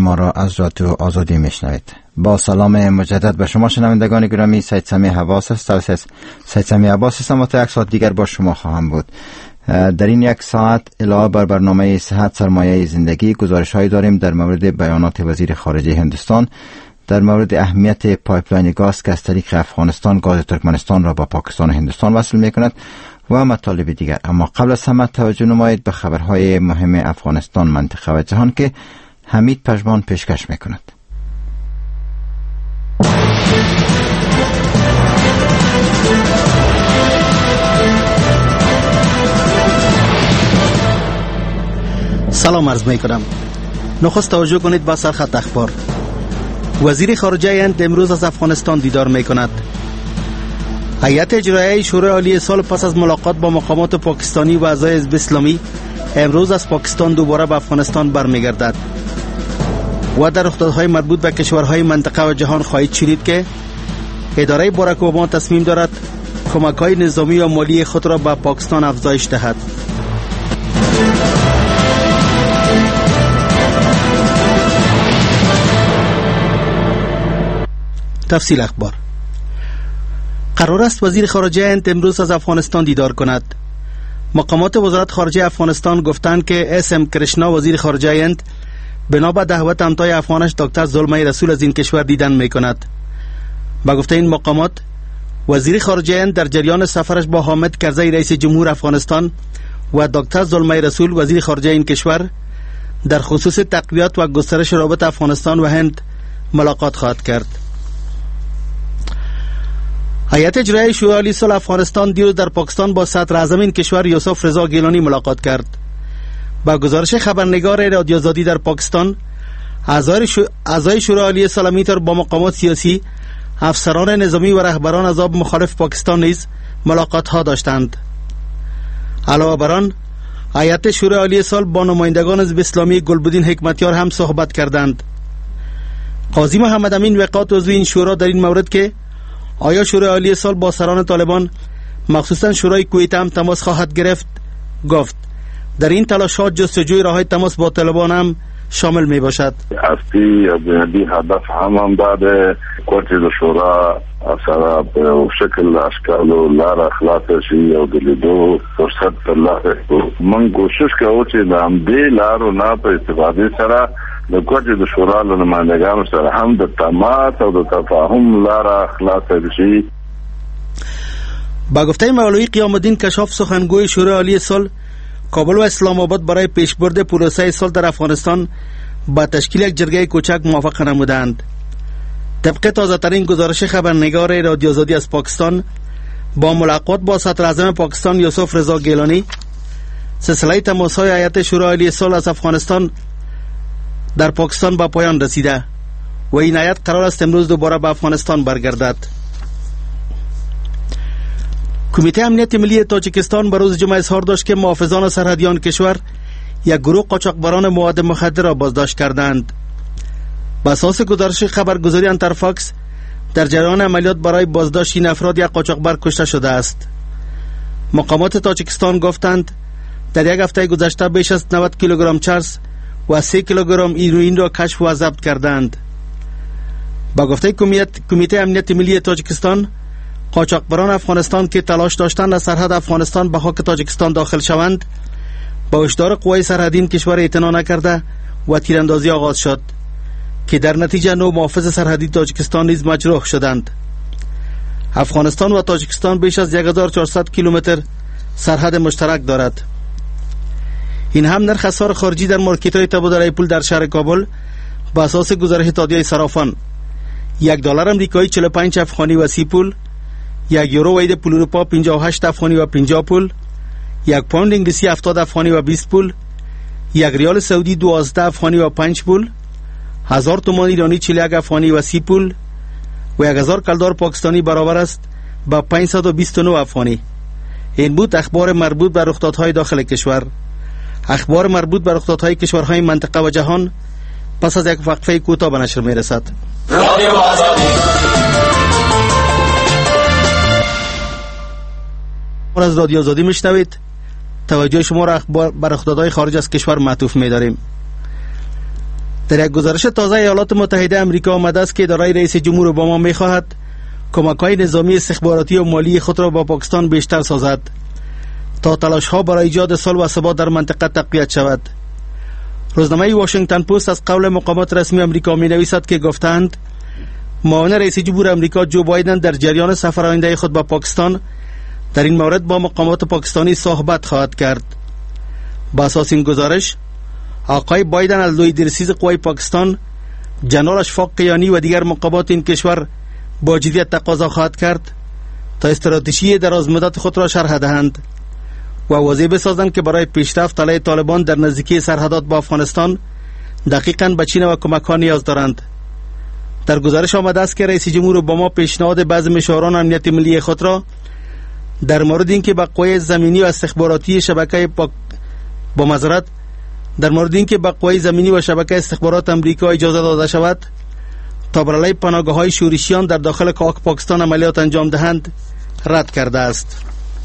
ما را از رادیو آزادی میشنوید. با سلام مجدد به شما شنوندگان گرامی، سید سمیع حواس است. سید سمیع حواس هستم و تا یک ساعت دیگر با شما خواهم بود. در این یک ساعت علاوه بر برنامه صحت سرمایه زندگی گزارش هایی داریم در مورد بیانات وزیر خارجه هندوستان در مورد اهمیت پایپلاین گاز که از طریق افغانستان گاز ترکمنستان را با پاکستان و هندوستان وصل می کند و مطالب دیگر. اما قبل از همه توجه نمایید به خبرهای مهم افغانستان، منطقه و جهان که حمید پژمان پیشکش می کند. سلام عرض می کنم. نخست توجه کنید به سرخط اخبار. وزیر خارجه هند امروز از افغانستان دیدار می کند. هیئت اجرایی شورای عالی صلح پس از ملاقات با مقامات پاکستانی و اعضای حزب اسلامی امروز از پاکستان دوباره به افغانستان برمیگردد و در رخدادهای مربوط به کشورهای منطقه و جهان خواهید شنید که اداره باراک اوباما تصمیم دارد کمک‌های نظامی و مالی خود را به پاکستان افزایش دهد. تفصیل اخبار. قرار است وزیر خارجه هند امروز از افغانستان دیدار کند. مقامات وزارت خارجه افغانستان گفتند که اس ام کرشنا وزیر خارجه هند بنا به دعوت همتای افغانش دکتر زلمه رسول از این کشور دیدن می کند. با گفته این مقامات وزیر خارجه هند در جریان سفرش با حامد کرزی رئیس جمهور افغانستان و دکتر زلمه رسول وزیر خارجه این کشور در خصوص تقویت و گسترش رابطه افغانستان و هند ملاقات خواهد کرد. هیئت اجرایی شورای عالی صلح افغانستان دیروز در پاکستان با صدر اعظم این کشور یوسف رضا گیلانی ملاقات کرد. با گزارش خبرنگار رادیو آزادی در پاکستان، اعضای شورای عالی صلح میتر با مقامات سیاسی، افسران نظامی و رهبران احزاب مخالف پاکستان نیز ملاقات ها داشتند. علاوه بر آن، هیئت شورای عالی صلح با نمایندگان حزب اسلامی گلبدین حکمتیار هم صحبت کردند. قاضی محمد امین وقات عضو این شورا در این مورد که آیا شورای عالی صلح با سران طالبان مخصوصا شورای کویت هم تماس خواهد گرفت، گفت در این تلاشات جستجوی راههای تماس با طالبان هم شامل می باشد. اصلی بنیادی هدف هم داده کوچه د شورا سره په شکل اشکال او لار اخلاق شي او د لیدو فرصت ترلاسه کړو. موږ کوشش کوو چې د همدې لارو نه په استفادې سره د کوچه د شورا له نمائندګانو سره هم د تماس او د تفاهم لار اخلاق شي. با گفته مولوی قیام الدین کشاف سخنگوی شورای عالی صلح، کابل و اسلام آباد برای پیشبرد پروسه صلح در افغانستان با تشکیل یک جرگه کوچک موافقه نمودند. طبق تازه ترین گزارش خبرنگار رادیو آزادی از پاکستان، با ملاقات با صدر اعظم پاکستان یوسف رضا گیلانی سلسله تماس‌های هیئت شورای عالی صلح از افغانستان در پاکستان به پایان رسیده و این هیئت قرار است امروز دوباره به افغانستان برگردد. کمیته امنیت ملی تاجیکستان به روز جمعه اظهار داشت که محافظان سرحدی کشور یک گروه قاچاقبران مواد مخدر را بازداشت کردند. بر اساس گزارش خبرگزاری انترفاکس، در جریان عملیات برای بازداشت این افراد یک قاچاقبر کشته شده است. مقامات تاجیکستان گفتند در یک هفته گذشته بیش از 90 کیلوگرم چرس و 3 کیلوگرم هیروئین را کشف و ضبط کردند. با گفته کمیته امنیت ملی تاجیکستان، قاچاقبران افغانستان که تلاش داشتند از سرحد افغانستان به خاک تاجیکستان داخل شوند، با هشدار قوای سرحدی کشور اعتنا نکرده و تیراندازی آغاز شد که در نتیجه 9 محافظ سرحدی تاجیکستان نیز مجروح شدند. افغانستان و تاجیکستان بیش از 1400 کیلومتر سرحد مشترک دارد. این هم نرخ اسعار خارجی در مارکت‌های تبادله پول در شهر کابل با اساس گزارش اتحادیه صرافان، $1 آمریکایی 45 افغانی و 30 پول، 1 یورو وحید پول اروپا 58 افغانی و 50 پول، 1 پوند انگلیسی 70 افغانی و 20 پول، 1 ریال سعودی 12 افغانی و 5 پول، 1000 تومان ایرانی 41 افغانی و 30 پول و 1000 کلدار پاکستانی برابر است با 529 افغانی. این بود اخبار مربوط به رخدادهای داخل کشور. اخبار مربوط به رخدادهای کشورهای منطقه و جهان پس از یک وقفه کوتاه به نشر میرسد. رادیو آزادی از رادیو آزادی میشنوید. توجه شما را بر رخدادهای خارج از کشور معطوف می‌داریم. در یک گزارش تازه ایالات متحده آمریکا آمده است که اداره رئیس جمهور اوباما می‌خواهد کمک‌های نظامی استخباراتی و مالی خود را با پاکستان بیشتر سازد تا تلاش‌ها برای ایجاد صلح و ثبات در منطقه تقویت شود. روزنامه واشنگتن پست از قول مقامات رسمی آمریکا می‌نویسد که گفتند معاون رئیس جمهور آمریکا جو بایدن در جریان سفر آینده خود به پاکستان در این مورد با مقامات پاکستانی صحبت خواهد کرد. با اساس این گزارش آقای بایدن از لوی درسیز قوای پاکستان، جنرال اشفاق قیانی و دیگر مقامات این کشور با جدیت تقاضا خواهد کرد تا استراتژی درازمدت خود را شرح دهند و واضح بسازند که برای پیشرفت علیه طالبان در نزدیکی سرحدات با افغانستان دقیقاً به چین و کمک‌ها نیاز دارند. در گزارش آمده است که رئیس جمهور اوباما پیشنهاد بعضی مشاوران امنیت ملی خود را در مورد اینکه به قوای زمینی و استخباراتی شبکه زمینی و شبکه استخبارات امریکا اجازه داده شود تا بر علیه پناهگاه‌های شورشیان در داخل پاکستان عملیات انجام دهند رد کرده است.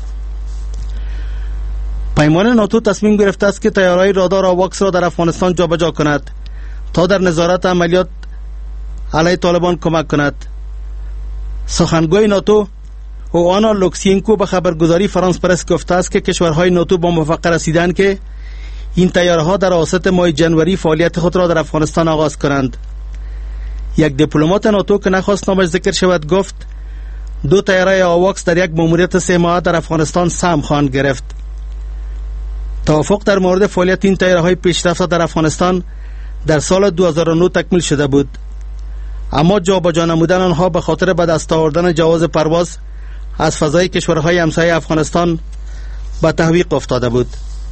پیمان ناتو تصمیم گرفته است که طیاره‌های رادار آواکس را در افغانستان جابجا کند تا در نظارت عملیات علیه طالبان کمک کند. سخنگوی ناتو اوآنا لوکسینکو به خبرگزاری فرانس پرس گفته است که کشورهای ناتو با موافقه رسیدند که این طیاره‌ها در اواسط ماه جنوری فعالیت خود را در افغانستان آغاز کنند. یک دیپلمات ناتو که نخواست نامش ذکر شود گفت 2 طیاره آواکس در یک مأموریت 3 ماهه در افغانستان سهم خواهند گرفت. توافق در مورد فعالیت این طیاره‌های پیشرفته در افغانستان در سال 2009 تکمیل شده بود، اما جابجا نمودن آنها به خاطر به دست آوردن جواز پرواز از فضای کشورهای همسایه افغانستان به تعویق افتاده بود.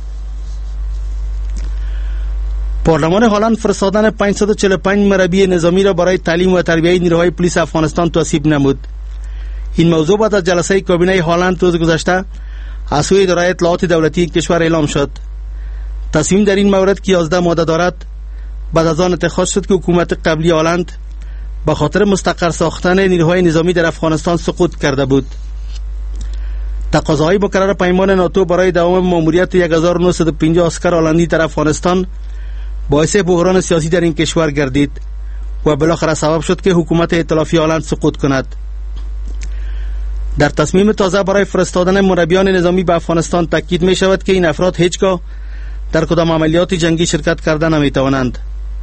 پارلمان هلند فرستادن 545 مربی نظامی را برای تعلیم و تربیت نیروهای پلیس افغانستان تصویب نمود. این موضوع بعد از جلسه کابینه هلند روز گذشته از سوی اداره اطلاعات دولتی کشور اعلام شد. تصمیم در این مورد که 11 ماده دارد بعد از آن اتخاذ شد که حکومت قبلی هلند به خاطر مستقر ساختن نیروهای نظامی در افغانستان سقوط کرده بود. تقاضاهای مکرر پیمان ناتو برای دوام مأموریت 1950 عسکر هلندی در افغانستان باعث بحران سیاسی در این کشور گردید و بالاخره سبب شد که حکومت ائتلافی هلند سقوط کند. در تصمیم تازه برای فرستادن مربیان نظامی به افغانستان تاکید می شود که این افراد هیچگاه در کدام عملیات جنگی شرکت کرده نمی توانند.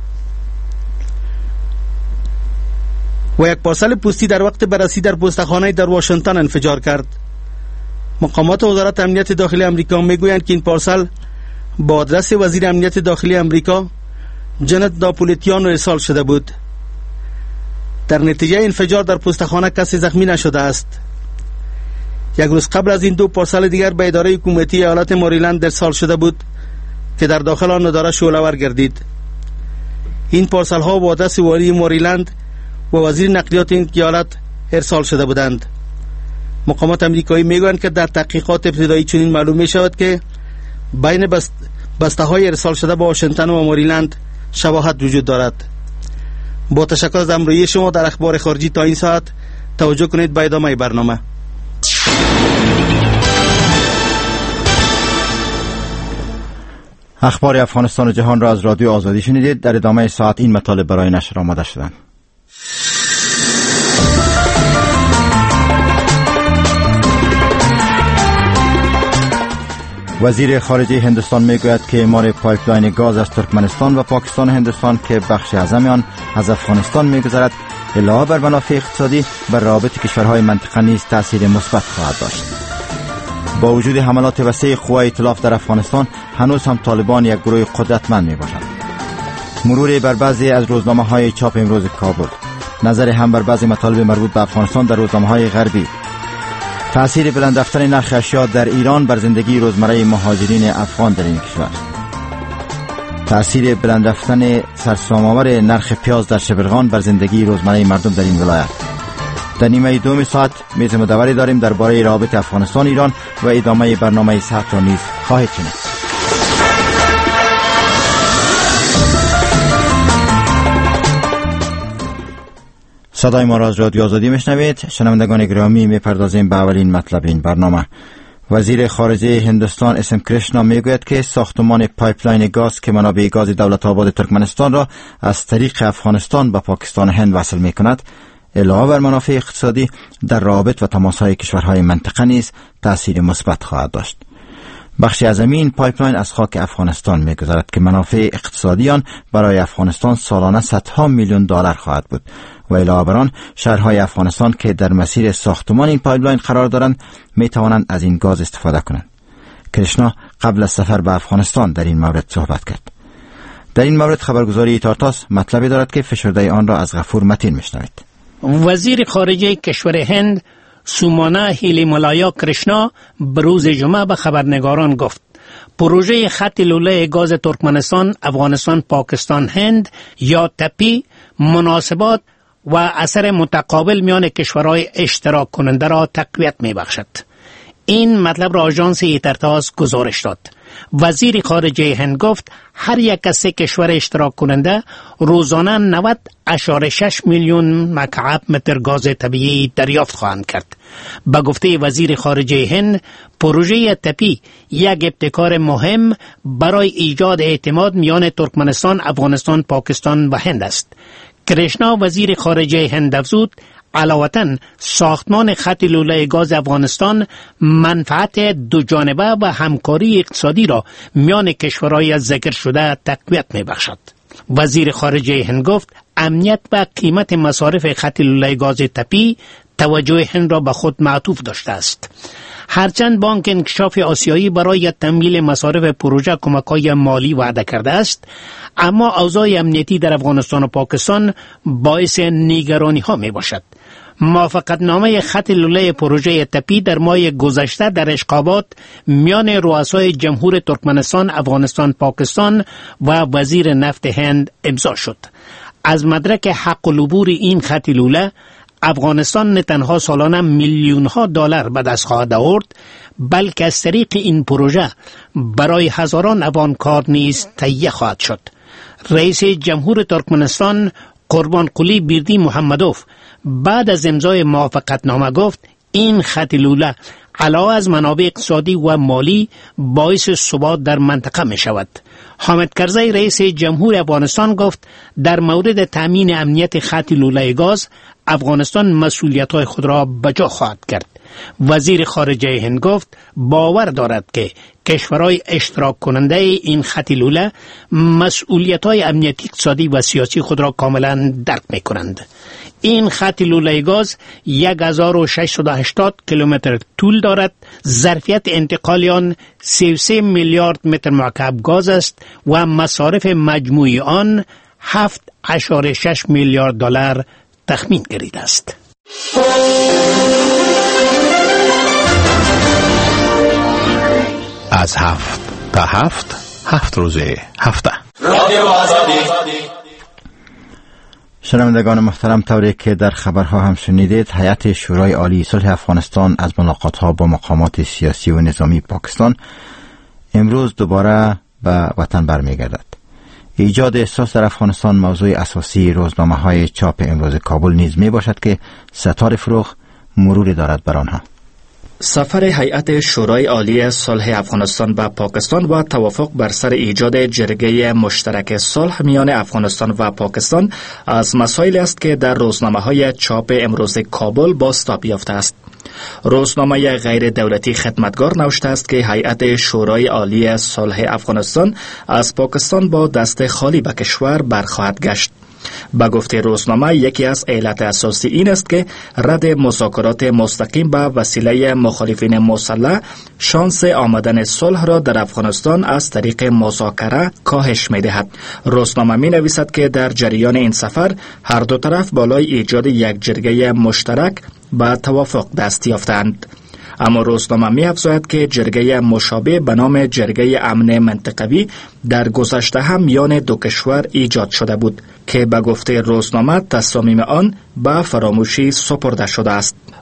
و یک پارسل پوستی در وقت بررسی در پستخانه در واشنگتن انفجار کرد. مقامات وزارت امنیت داخلی آمریکا میگویند که این پارسل با آدرس وزیر امنیت داخلی آمریکا جنت ناپولیتانو ارسال شده بود. در نتیجه انفجار در پستخانه کسی زخمی نشده است. یک روز قبل از این 2 پارسل دیگر به اداره حکومتی ایالت مریلند ارسال شده بود که در داخل آن اداره شعله‌ور گردید. این پارسل ها با آدرس والی مریلند و وزیر نقلیات این ایالت ارسال شده بودند. مقامات آمریکایی میگویند که در تحقیقات ابتدایی چنین معلوم می شود که بین بسته های ارسال شده به واشنگتن و مریلند شباهت وجود دارد. با تشکر از همراهی شما در اخبار خارجی تا این ساعت. توجه کنید به ادامه برنامه. اخبار افغانستان و جهان را از رادیو آزادی شنیدید. در ادامه ساعت این مطالب برای نشر آماده شدند. وزیر خارجه هندوستان میگوید که اعمار پایپلاین گاز از ترکمنستان و پاکستان و هندوستان که بخش اعظم آن از افغانستان میگذرد علاوه بر منافع اقتصادی بر روابط کشورهای منطقه نیز تأثیر مثبت خواهد داشت. با وجود حملات وسیع قوای ائتلاف در افغانستان هنوز هم طالبان یک گروه قدرتمند میباشند. مروری بر بعضی از روزنامه‌های چاپ امروز کابل، نظر هم بر بعضی مطالب مربوط به افغانستان در روزنامه‌های غربی، تأثیر بلند رفتن نرخ اشیا در ایران بر زندگی روزمره مهاجرین افغان در این کشور، تأثیر بلند رفتن سرسام‌آور نرخ پیاز در شبرغان بر زندگی روزمره مردم در این ولایت. در نیمه دوم ساعت میز مدوری داریم درباره روابط افغانستان ایران و ادامه برنامه ساعت را نیز خواهید شنید. صدای ما را از رادیو آزادی میشنوید. شنوندگان گرامی، میپردازیم به اولین مطلب این برنامه. وزیر خارجه هندوستان اسم کرشنا میگوید که ساختمان پایپلاین گاز که منابع گاز دولت آباد ترکمنستان را از طریق افغانستان به پاکستان و هند وصل می کند، علاوه بر منافع اقتصادی در روابط و تماس‌های کشورهای منطقه نیز تأثیر مثبت خواهد داشت. بخشی از این پایپلاین از خاک افغانستان می‌گذرد که منافع اقتصادی آن برای افغانستان سالانه صدها میلیون دلار خواهد بود و علاوه بر آن شهرهای افغانستان که در مسیر ساختمان این پایپلاین قرار دارند می‌توانند از این گاز استفاده کنند. کرشنا قبل از سفر به افغانستان در این مورد صحبت کرد. در این مورد خبرگزاری تارتاس مطلبی دارد که فشرده آن را از غفور متین میشنوید. وزیر خارجه کشور هند سومانا هیلیمالایا کرشنا بروز جمعه به خبرنگاران گفت پروژه خط لوله گاز ترکمنستان، افغانستان، پاکستان، هند یا تپی مناسبات و اثر متقابل میان کشورهای اشتراک کننده را تقویت می بخشد. این مطلب را آژانس ایترتاس گزارش داد. وزیر خارجه هند گفت هر یک از 3 کشور اشتراک کننده روزانه 90.6 میلیون مکعب متر گاز طبیعی دریافت خواهند کرد. به گفته وزیر خارجه هند، پروژه تپی یک ابتکار مهم برای ایجاد اعتماد میان ترکمنستان، افغانستان، پاکستان و هند است. کرشنا وزیر خارجه هند افزود علاوةً ساختمان خط لوله گاز افغانستان منفعت دو جانبه و همکاری اقتصادی را میان کشورهای ذکر شده تقویت می بخشد. وزیر خارجه هند گفت امنیت و قیمت مصارف خط لوله گاز تپی توجه هند را به خود معطوف داشته است. هرچند بانک انکشاف آسیایی برای تمویل مصارف پروژه کمک‌های مالی وعده کرده است، اما اوضاع امنیتی در افغانستان و پاکستان باعث نگرانی ها می باشد. موافقتنامه خط لوله پروژه تپی در ماه گذشته در اشقابات میان رؤسای جمهور ترکمنستان، افغانستان، پاکستان و وزیر نفت هند امضا شد. از مدرک حق العبور این خط لوله افغانستان نه تنها سالانه میلیون ها دلار به دست خواهد آورد، بلکه از طریق این پروژه برای هزاران افغان کار نیز تهیه خواهد شد. رئیس جمهور ترکمنستان قربانقلی بیردی محمدوف بعد از امضای موافقتنامه گفت این خط لوله علاوه از منابع اقتصادی و مالی باعث ثبات در منطقه می شود. حامد کرزی رئیس جمهور افغانستان گفت در مورد تامین امنیت خط لوله گاز افغانستان مسئولیت‌های خود را بجا خواهد کرد. وزیر خارجه هند گفت باور دارد که کشورهای اشتراک کننده این خط لوله مسئولیت‌های امنیتی، اقتصادی و سیاسی خود را کاملا درک می‌کنند. این خط لوله گاز 1680 کیلومتر طول دارد. ظرفیت انتقال آن 33 میلیارد متر مکعب گاز است و مصارف مجموعی آن 7.6 میلیارد دلار تخمین گرفته است. از 7 تا 7 روز هفته رادیو آزادی. شنوندگان محترم، طوری که در خبرها هم شنیدید، هیئت شورای عالی صلح افغانستان از ملاقات‌ها با مقامات سیاسی و نظامی پاکستان امروز دوباره به وطن برمیگردد. ایجاد احساس در افغانستان موضوع اساسی روزنامه‌های چاپ امروز کابل نیز می باشد که ستار فروغ مروری دارد بر آنها. سفر هیئت شورای عالی صلح افغانستان به پاکستان و توافق بر سر ایجاد جرگه مشترک صلح میان افغانستان و پاکستان از مسائلی است که در روزنامه‌های چاپ امروز کابل بازتاب یافته است. روزنامه غیر دولتی خدمتگار نوشته است که هیئت شورای عالی صلح افغانستان از پاکستان با دست خالی به کشور برخواهد گشت. با گفته روزنامه یکی از علت اساسی این است که رد مذاکرات مستقیم به وسیله مخالفین مسلح شانس آمدن صلح را در افغانستان از طریق مذاکره کاهش می دهد. روزنامه می نویسد که در جریان این سفر هر دو طرف بالای ایجاد یک جرگه مشترک به توافق دست یافتند. اما روزنامه می افزاید که جرگه مشابه به نام جرگه امن منطقوی در گذشته هم میان دو کشور ایجاد شده بود که به گفته روزنامه تصامیم آن به فراموشی سپرده شده است.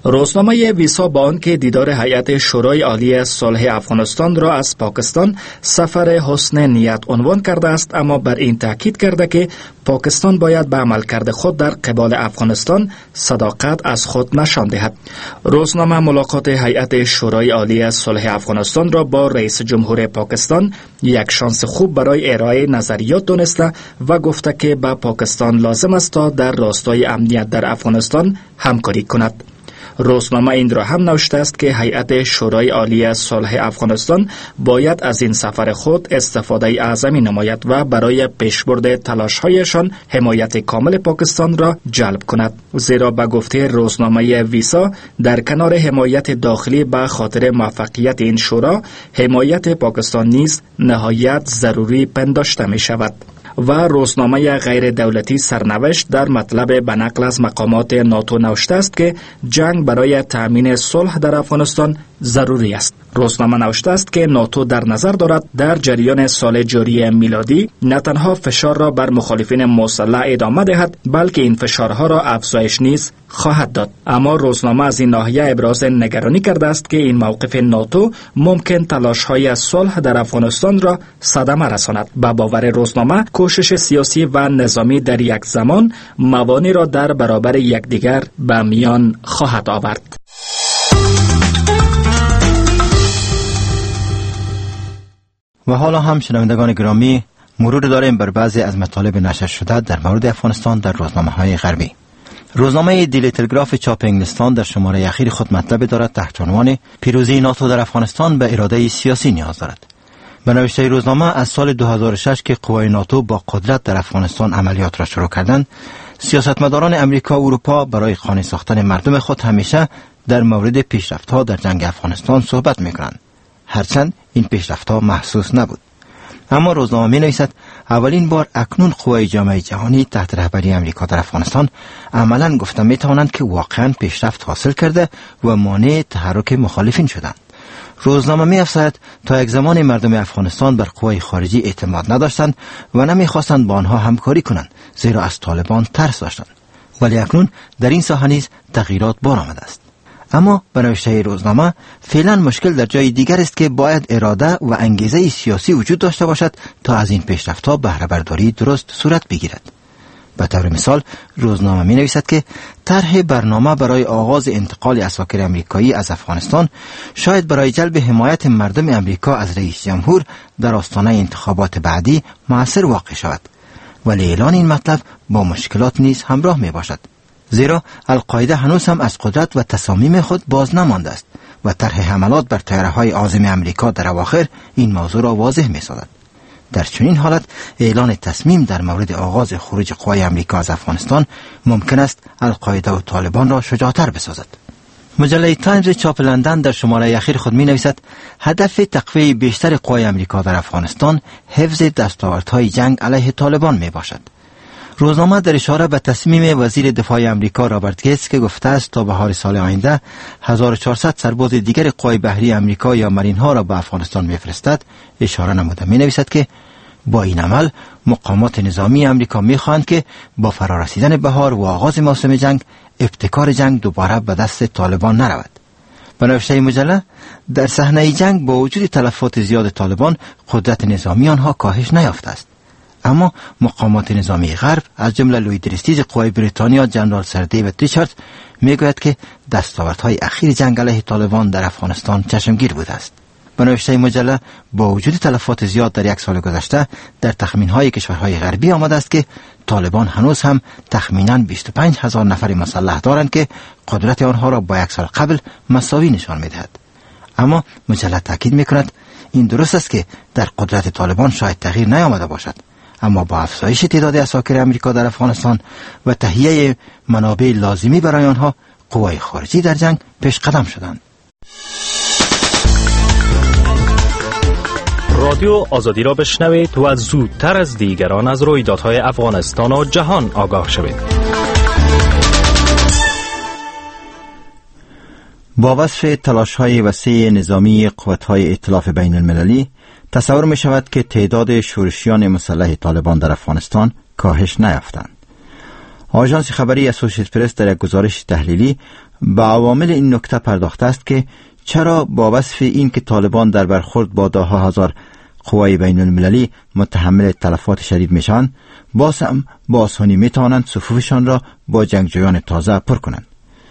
روزنامه ویسا با آنکه دیدار هیئت شورای عالی صلح افغانستان را از پاکستان سفر حسن نیت عنوان کرده است، اما بر این تاکید کرده که پاکستان باید به عملکرد خود در قبال افغانستان صداقت از خود نشان دهد. روزنامه ملاقات هیئت شورای عالی صلح افغانستان را با رئیس جمهور پاکستان یک شانس خوب برای ارائه نظریات دانسته و گفته که به پاکستان لازم است تا در راستای امنیت در افغانستان همکاری کند. روزنامه این را هم نوشته است که هیئت شورای عالی صلح افغانستان باید از این سفر خود استفاده اعظمی نماید و برای پیشبرد تلاش‌هایشان حمایت کامل پاکستان را جلب کند، زیرا به گفته روزنامه ویسا در کنار حمایت داخلی به خاطر موفقیت این شورا، حمایت پاکستان نیز نهایت ضروری پنداشته می شود. و روزنامه غیر دولتی سرنوشت در مطلب به نقل از مقامات ناتو نوشته است که جنگ برای تأمین صلح در افغانستان ضروری است. روزنامه نوشته است که ناتو در نظر دارد در جریان سال جاری میلادی نه تنها فشار را بر مخالفین مسلح ادامه دهد، بلکه این فشارها را افزایش نیز خواهد داد. اما روزنامه از این ناحیه ابراز نگرانی کرده است که این موقف ناتو ممکن تلاش‌های صلح در افغانستان را صدمه رساند. به باور روزنامه کوشش سیاسی و نظامی در یک زمان موانع را در برابر یکدیگر به میان خواهد آورد. و حالا هم شنوندگان گرامی مرور داریم بر بعضی از مطالب نشر شده در مورد افغانستان در روزنامه‌های غربی. روزنامه دیلی تلگراف چاپ انگلستان در شماره اخیر خود مطلب دارد تحت عنوان پیروزی ناتو در افغانستان به اراده سیاسی نیاز دارد. به نوشته روزنامه از سال 2006 که قوای ناتو با قدرت در افغانستان عملیات را شروع کردند، سیاستمداران امریکا و اروپا برای خانه ساختن مردم خود همیشه در مورد پیشرفت‌ها در جنگ افغانستان صحبت می‌کنند، هرچند این پیشرفت‌ها محسوس نبود. اما روزنامه می‌نویسد اولین بار اکنون قوای جامعه جهانی تحت رهبری امریکا در افغانستان عملاً گفته می‌توانند که واقعاً پیشرفت حاصل کرده و مانع تحرک مخالفین شدند. روزنامه می‌افزاید تا یک زمان مردم افغانستان بر قوای خارجی اعتماد نداشتند و نمی‌خواستند با آنها همکاری کنند، زیرا از طالبان ترس داشتند. ولی اکنون در این ساحه نیز تغییرات بار آمده است. اما به نوشته روزنامه فعلا مشکل در جای دیگر است که باید اراده و انگیزه سیاسی وجود داشته باشد تا از این پیشرفت‌ها بهره برداری درست صورت بگیرد. به طور مثال روزنامه می نویسد که طرح برنامه برای آغاز انتقال عساکر امریکایی از افغانستان شاید برای جلب حمایت مردم امریکا از رئیس جمهور در آستانه انتخابات بعدی مؤثر واقع شود، ولی اعلان این مطلب با مشکلات نیز همراه می باشد، زیرا القاعده هنوز هم از قدرت و تصامیم خود باز نمانده است و طرح حملات بر طیاره‌های عازم امریکا در اواخر این موضوع را واضح می سازد. در چنین حالت اعلان تصمیم در مورد آغاز خروج قوای امریکا از افغانستان ممکن است القاعده و طالبان را شجاعتر بسازد. مجله تایمز چاپ لندن در شماره اخیر خود می نویسد هدف تقویه بیشتر قوای امریکا در افغانستان حفظ دستاوردهای جنگ علیه طالبان می باشد. روزنامه در اشاره به تصمیم وزیر دفاع امریکا رابرت گیتس که گفته است تا بهار سال آینده 1400 سرباز دیگر قوای بحری امریکا یا مارین ها را به افغانستان می‌فرستد اشاره نموده می‌نویسد که با این عمل مقامات نظامی امریکا می‌خواهند که با فرارسیدن بهار و آغاز موسم جنگ ابتکار جنگ دوباره به دست طالبان نرود. به نوشته مجله در صحنه جنگ با وجود تلفات زیاد طالبان قدرت نظامی آنها کاهش نیافته است، اما مقامات نظامی غرب از جمله لوید ریستیج قوای بریتانیا جنرال سر دیوید ریچاردز میگوید که دستاوردهای اخیر جنگ علیه طالبان در افغانستان چشمگیر بوده است. به نوشته مجله با وجود تلفات زیاد در یک سال گذشته در تخمین‌های کشورهای غربی آمده است که طالبان هنوز هم تخمیناً 25,000 نفر مسلح دارند که قدرت آنها را با یک سال قبل مساوی نشان می‌دهد. اما مجله تاکید می‌کند این درست است که در قدرت طالبان شاید تغییر نیامده باشد، اما با افزایش تعداد عساکر امریکا در افغانستان و تهیه منابع لازمی برای آنها قوای خارجی در جنگ پیش قدم شدند. رادیو آزادی را بشنوید و زودتر از دیگران از رویدادهای افغانستان و جهان آگاه شوید. با وصف تلاش‌های وسیع نظامی قوت‌های ائتلاف بین المللی تصور می شود که تعداد شورشیان مسلح طالبان در افغانستان کاهش نیافتند. آژانس خبری اسوسییتد پرس در یک گزارش تحلیلی به عوامل این نکته پرداخته است که چرا با وصف این که طالبان در برخورد با ده‌ها هزار قوای بین المللی متحمل تلفات شدید میشن، باز هم با آسانی میتوانند صفوفشان را با جنگجویان تازه پر کنند.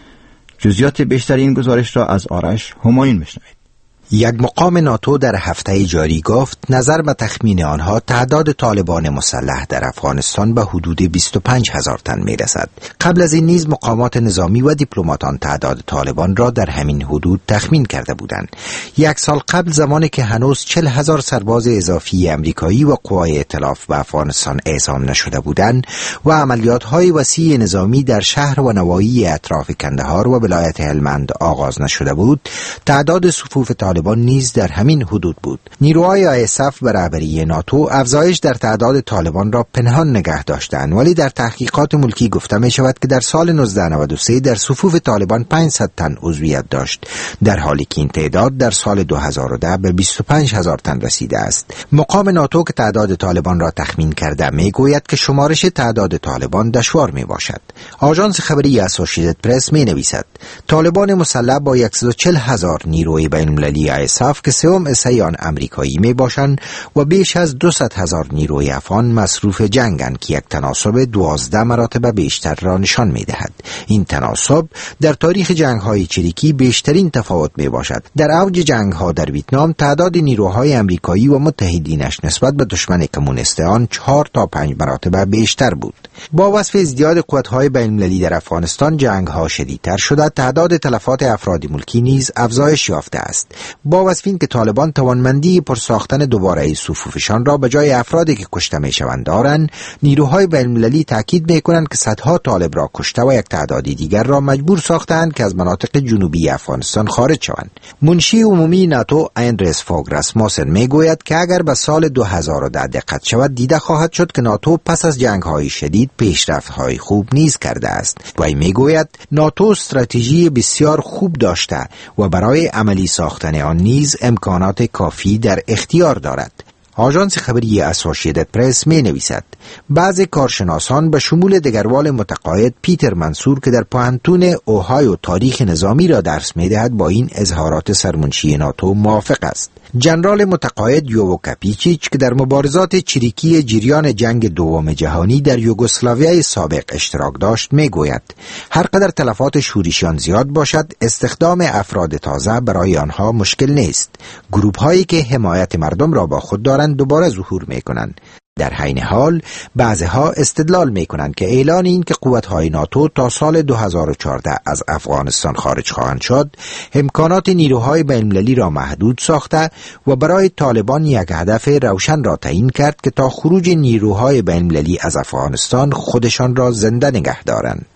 جزئیات بیشتر این گزارش را از آرش همایون میشنوید. یک مقام ناتو در هفته جاری گفت نظر به تخمین آنها تعداد طالبان مسلح در افغانستان به حدود 25,000 تن می رسد. قبل از این نیز مقامات نظامی و دیپلماتان تعداد طالبان را در همین حدود تخمین کرده بودند. یک سال قبل، زمانی که هنوز 40,000 سرباز اضافی امریکایی و قوای ائتلاف به افغانستان اعزام نشده بودند و عملیات‌های وسیع نظامی در شهر و نواحی اطراف کندهار و ولایت هلمند آغاز نشده بود، تعداد صفوف طالبان نیز در همین حدود بود. نیروهای ISAF به رهبری ناتو افزایش در تعداد طالبان را پنهان نگه داشتند، ولی در تحقیقات ملکی گفته می شود که در سال 1993 در صفوف طالبان 500 تن عضویت داشت، در حالی که این تعداد در سال 2010 به 25,000 تن رسیده است. مقام ناتو که تعداد طالبان را تخمین کرده می گوید که شمارش تعداد طالبان دشوار می باشد. آژانس خبری اسوسییتد پرس می نویسد طالبان مسلح با 140,000 نیروی بین المللی ISAF که سوم حصه آن امریکایی می باشند و بیش از 200,000 نیروی افغان مصروف جنگند که یک تناسب 12 مراتب بیشتر را نشان می دهد. این تناسب در تاریخ جنگ های چریکی بیشترین تفاوت می باشد. در اوج جنگ ها در ویتنام تعداد نیروهای امریکایی و متحدینش نسبت به دشمن کمونیست آن 4 تا 5 مراتب بیشتر بود. با وصف ازدیاد قوت‌های بین‌المللی در افغانستان جنگ‌ها شدیدتر شده، تعداد تلفات افراد ملکی نیز افزایش یافته است. با وصف این که طالبان توانمندی پرساختن دوباره صفوفشان را به جای افرادی که کشته میشوند دارند، نیروهای بین‌المللی تاکید می‌کنند که صدها طالب را کشته و یک تعدادی دیگر را مجبور ساختند که از مناطق جنوبی افغانستان خارج شوند. منشی عمومی ناتو اندرس فوگ راسموسن میگوید که اگر به سال 2010 دقت شود، دیده خواهد شد که ناتو پس از جنگ‌های شدید پیشرفت‌های خوب نیز کرده است. وی میگوید ناتو استراتژی بسیار خوب داشته و برای عملی ساختن آن نیز امکانات کافی در اختیار دارد. آژانس خبری اسوسییتد پرس می نویسد بعضی کارشناسان به شمول دگروال متقاعد پیتر منصور که در پوهنتون اوهایو تاریخ نظامی را درس می دهد با این اظهارات سرمنشی ناتو موافق است. جنرال متقاعد یوو کاپیچیچ که در مبارزات چریکی جریان جنگ دوم جهانی در یوگسلاویای سابق اشتراک داشت می گوید هر قدر تلفات شورشیان زیاد باشد، استخدام افراد تازه برای آنها مشکل نیست. گروه هایی که حمایت مردم را با خود دارند دوباره ظهور می کنند. در حین حال بعضها استدلال می کنند که اعلان این که قوت‌های ناتو تا سال 2014 از افغانستان خارج خواهند شد، امکانات نیروهای بین‌المللی را محدود ساخته و برای طالبان یک هدف روشن را تعیین کرد که تا خروج نیروهای بین‌المللی از افغانستان خودشان را زنده نگه دارند.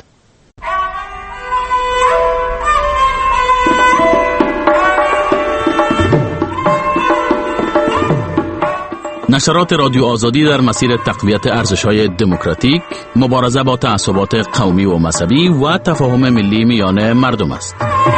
نشرات رادیو آزادی در مسیر تقویت ارزش‌های دموکراتیک، مبارزه با تعصبات قومی و مذهبی و تفاهم ملی میان مردم است.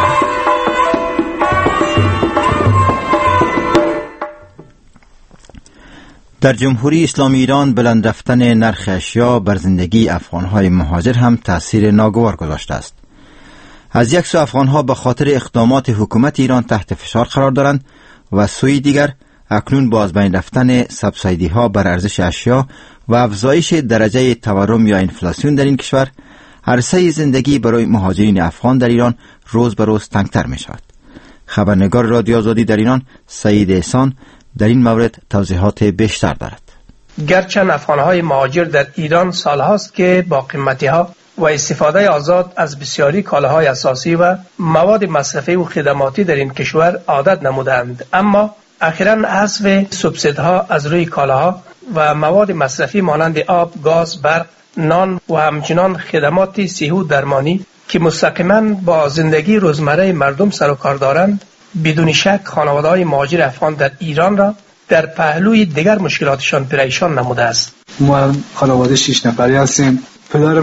در جمهوری اسلامی ایران بلند رفتن نرخ اشیا بر زندگی افغان‌های مهاجر هم تأثیر ناگوار گذاشته است. از یک سو افغان‌ها به خاطر اقدامات حکومت ایران تحت فشار قرار دارند و سوی دیگر اکنون با از بین رفتن سبسایدی ها بر ارزش اشیا و افزایش درجه تورم یا انفلاسیون در این کشور، عرصه زندگی برای مهاجرین افغان در ایران روز به روز تنگتر می شود. خبرنگار رادیو آزادی در ایران سعید احسان در این مورد توضیحات بیشتر دارد. گرچند افغانهای مهاجر در ایران سالهاست که با قیمتی ها و استفاده آزاد از بسیاری کالاهای اساسی و مواد مصرفی و خدماتی در این کشور عادت نمودند، اما اخیراً حذف سوبسیدها از روی کالاها و مواد مصرفی مانند آب، گاز، برق، نان و همچنین خدمات صحی و درمانی که مستقیما با زندگی روزمره مردم سر و کار دارند، بدون شک خانواده‌های مهاجر افغان در ایران را در پهلوی دیگر مشکلاتشان پریشان نموده است. ما خانواده 6 نفری هستیم. پدر من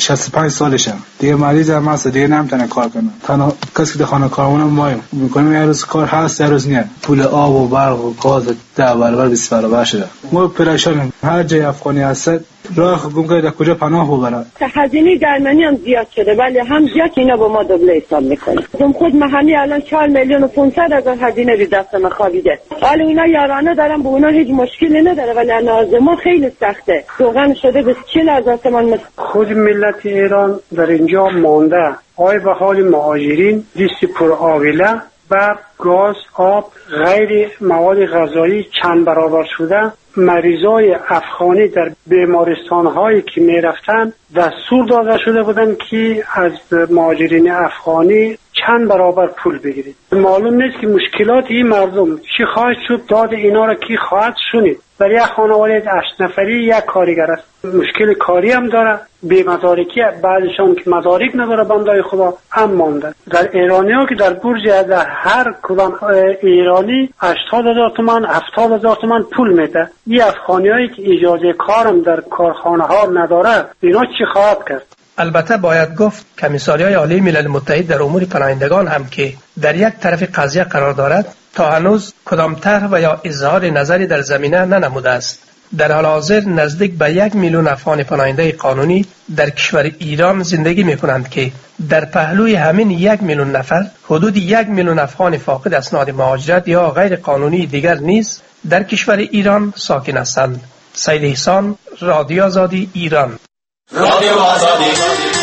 65 سالشم دیگه، مریضم هست دیگه نمیتونه کار کنه. تنها کسی که در خانه کارمون ما میکنیم یه روز کار هست یه روز نه. پول آب و برق و گاز 10 برابر 20 برابر شده. ما پریشانیم. هر جای افغانی هست راه گم کرده کجا پناه ببره. هزینه درمانی هم زیاد شده، ولی هم زیاد اینا با ما دوبله حساب میکنه. خود محلی الان 4,500,000 هزینه رو دستم خوابیده. حالا اینا یارانه دارن، به اونا هیچ مشکلی نداره، ولی ناز ما خیلی سخته. روغن شده به 40,000 تومان. خود ملت ایران در اینجا مانده. آی به حال مهاجرین دیستی پر آویله، برق، گاز، آب، غیر مواد غذایی چند برابر شده. مریضای افغانی در بیمارستان‌هایی که می‌رفتن دستور داده شده بودن که از مهاجرین افغانی چند برابر پول بگیرید. معلوم نیست که مشکلات این مردم چی خواهد شد، داد اینا را کی خواهد شنید. برای یک خانواده 8 نفری یک کارگر است، مشکل کاری هم داره، بی مدارکی، بعضشان که مدارک نداره بندای خدا هم مانده. در ایرانی ها که در برج در هر کدام ایرانی 80,000 تومان 70,000 تومان پول میده. این افغانی هایی که اجازه کارم در کارخانه ها نداره اینا چی خواهد کرد؟ البته باید گفت کمیساریای عالی ملل متحد در امور پناهندگان هم که در یک طرف قضیه قرار دارد تا هنوز کدام طرح و یا اظهار نظری در زمینه ننموده است. در حال حاضر نزدیک به 1,000,000 افغان پناهنده قانونی در کشور ایران زندگی می کنند که در پهلوی همین 1,000,000 نفر حدود 1,000,000 افغان فاقد اسناد مهاجرت یا غیر قانونی دیگر نیز در کشور ایران ساکن هستند. سید احسان، رادیو آزادی ایران. رادیو آزادی.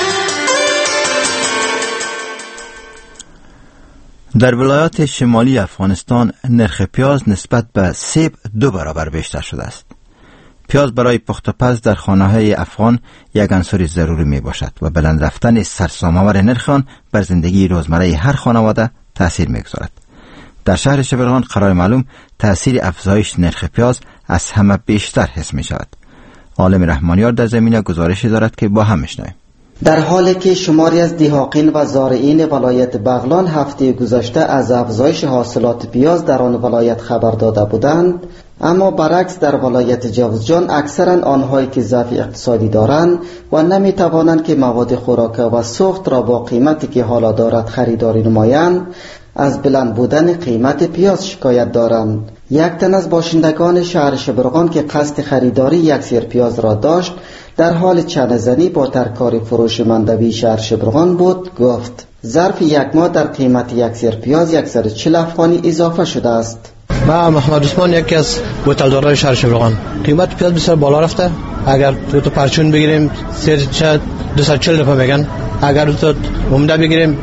در ولایات شمالی افغانستان نرخ پیاز نسبت به سیب 2 برابر بیشتر شده است. پیاز برای پخت و پز در خانه‌های افغان یک عنصر ضروری می باشد و بلند رفتن سرسام‌آور نرخ آن بر زندگی روزمره هر خانواده تأثیر می گذارد. در شهر شبرغان قرار معلوم تأثیر افزایش نرخ پیاز از همه بیشتر حس می شود. عالم رحمانیار در زمینه گزارشی دارد که با هم میشنویم. در حالی که شماری از دهاقین و زارعین ولایت بغلان هفته گذشته از افزایش حاصلات پیاز در آن ولایت خبر داده بودند، اما برعکس در ولایت جوزجان اکثرا آنهایی که ضعف اقتصادی دارند و نمی توانند که مواد خوراکه و سوخت را با قیمتی که حالا دارد خریداری نمایند، از بلند بودن قیمت پیاز شکایت دارند. یک تن از باشندگان شهر شبرغان که قصد خریداری یک سیر پیاز را داشت، در حال چانه‌زنی با ترکاری فروش مندوی شهر شبرغان بود، گفت ظرف 1 ماه در قیمت یک سیر پیاز 140 افغانی اضافه شده است. من محمد عثمان، یکی از بوتلدارای شهر شبرغان. قیمت پیاز بسیار بالا رفته. اگر تو پرچون بگیریم سیر 240 روپیه میگن، اگر تو عمده بگیریم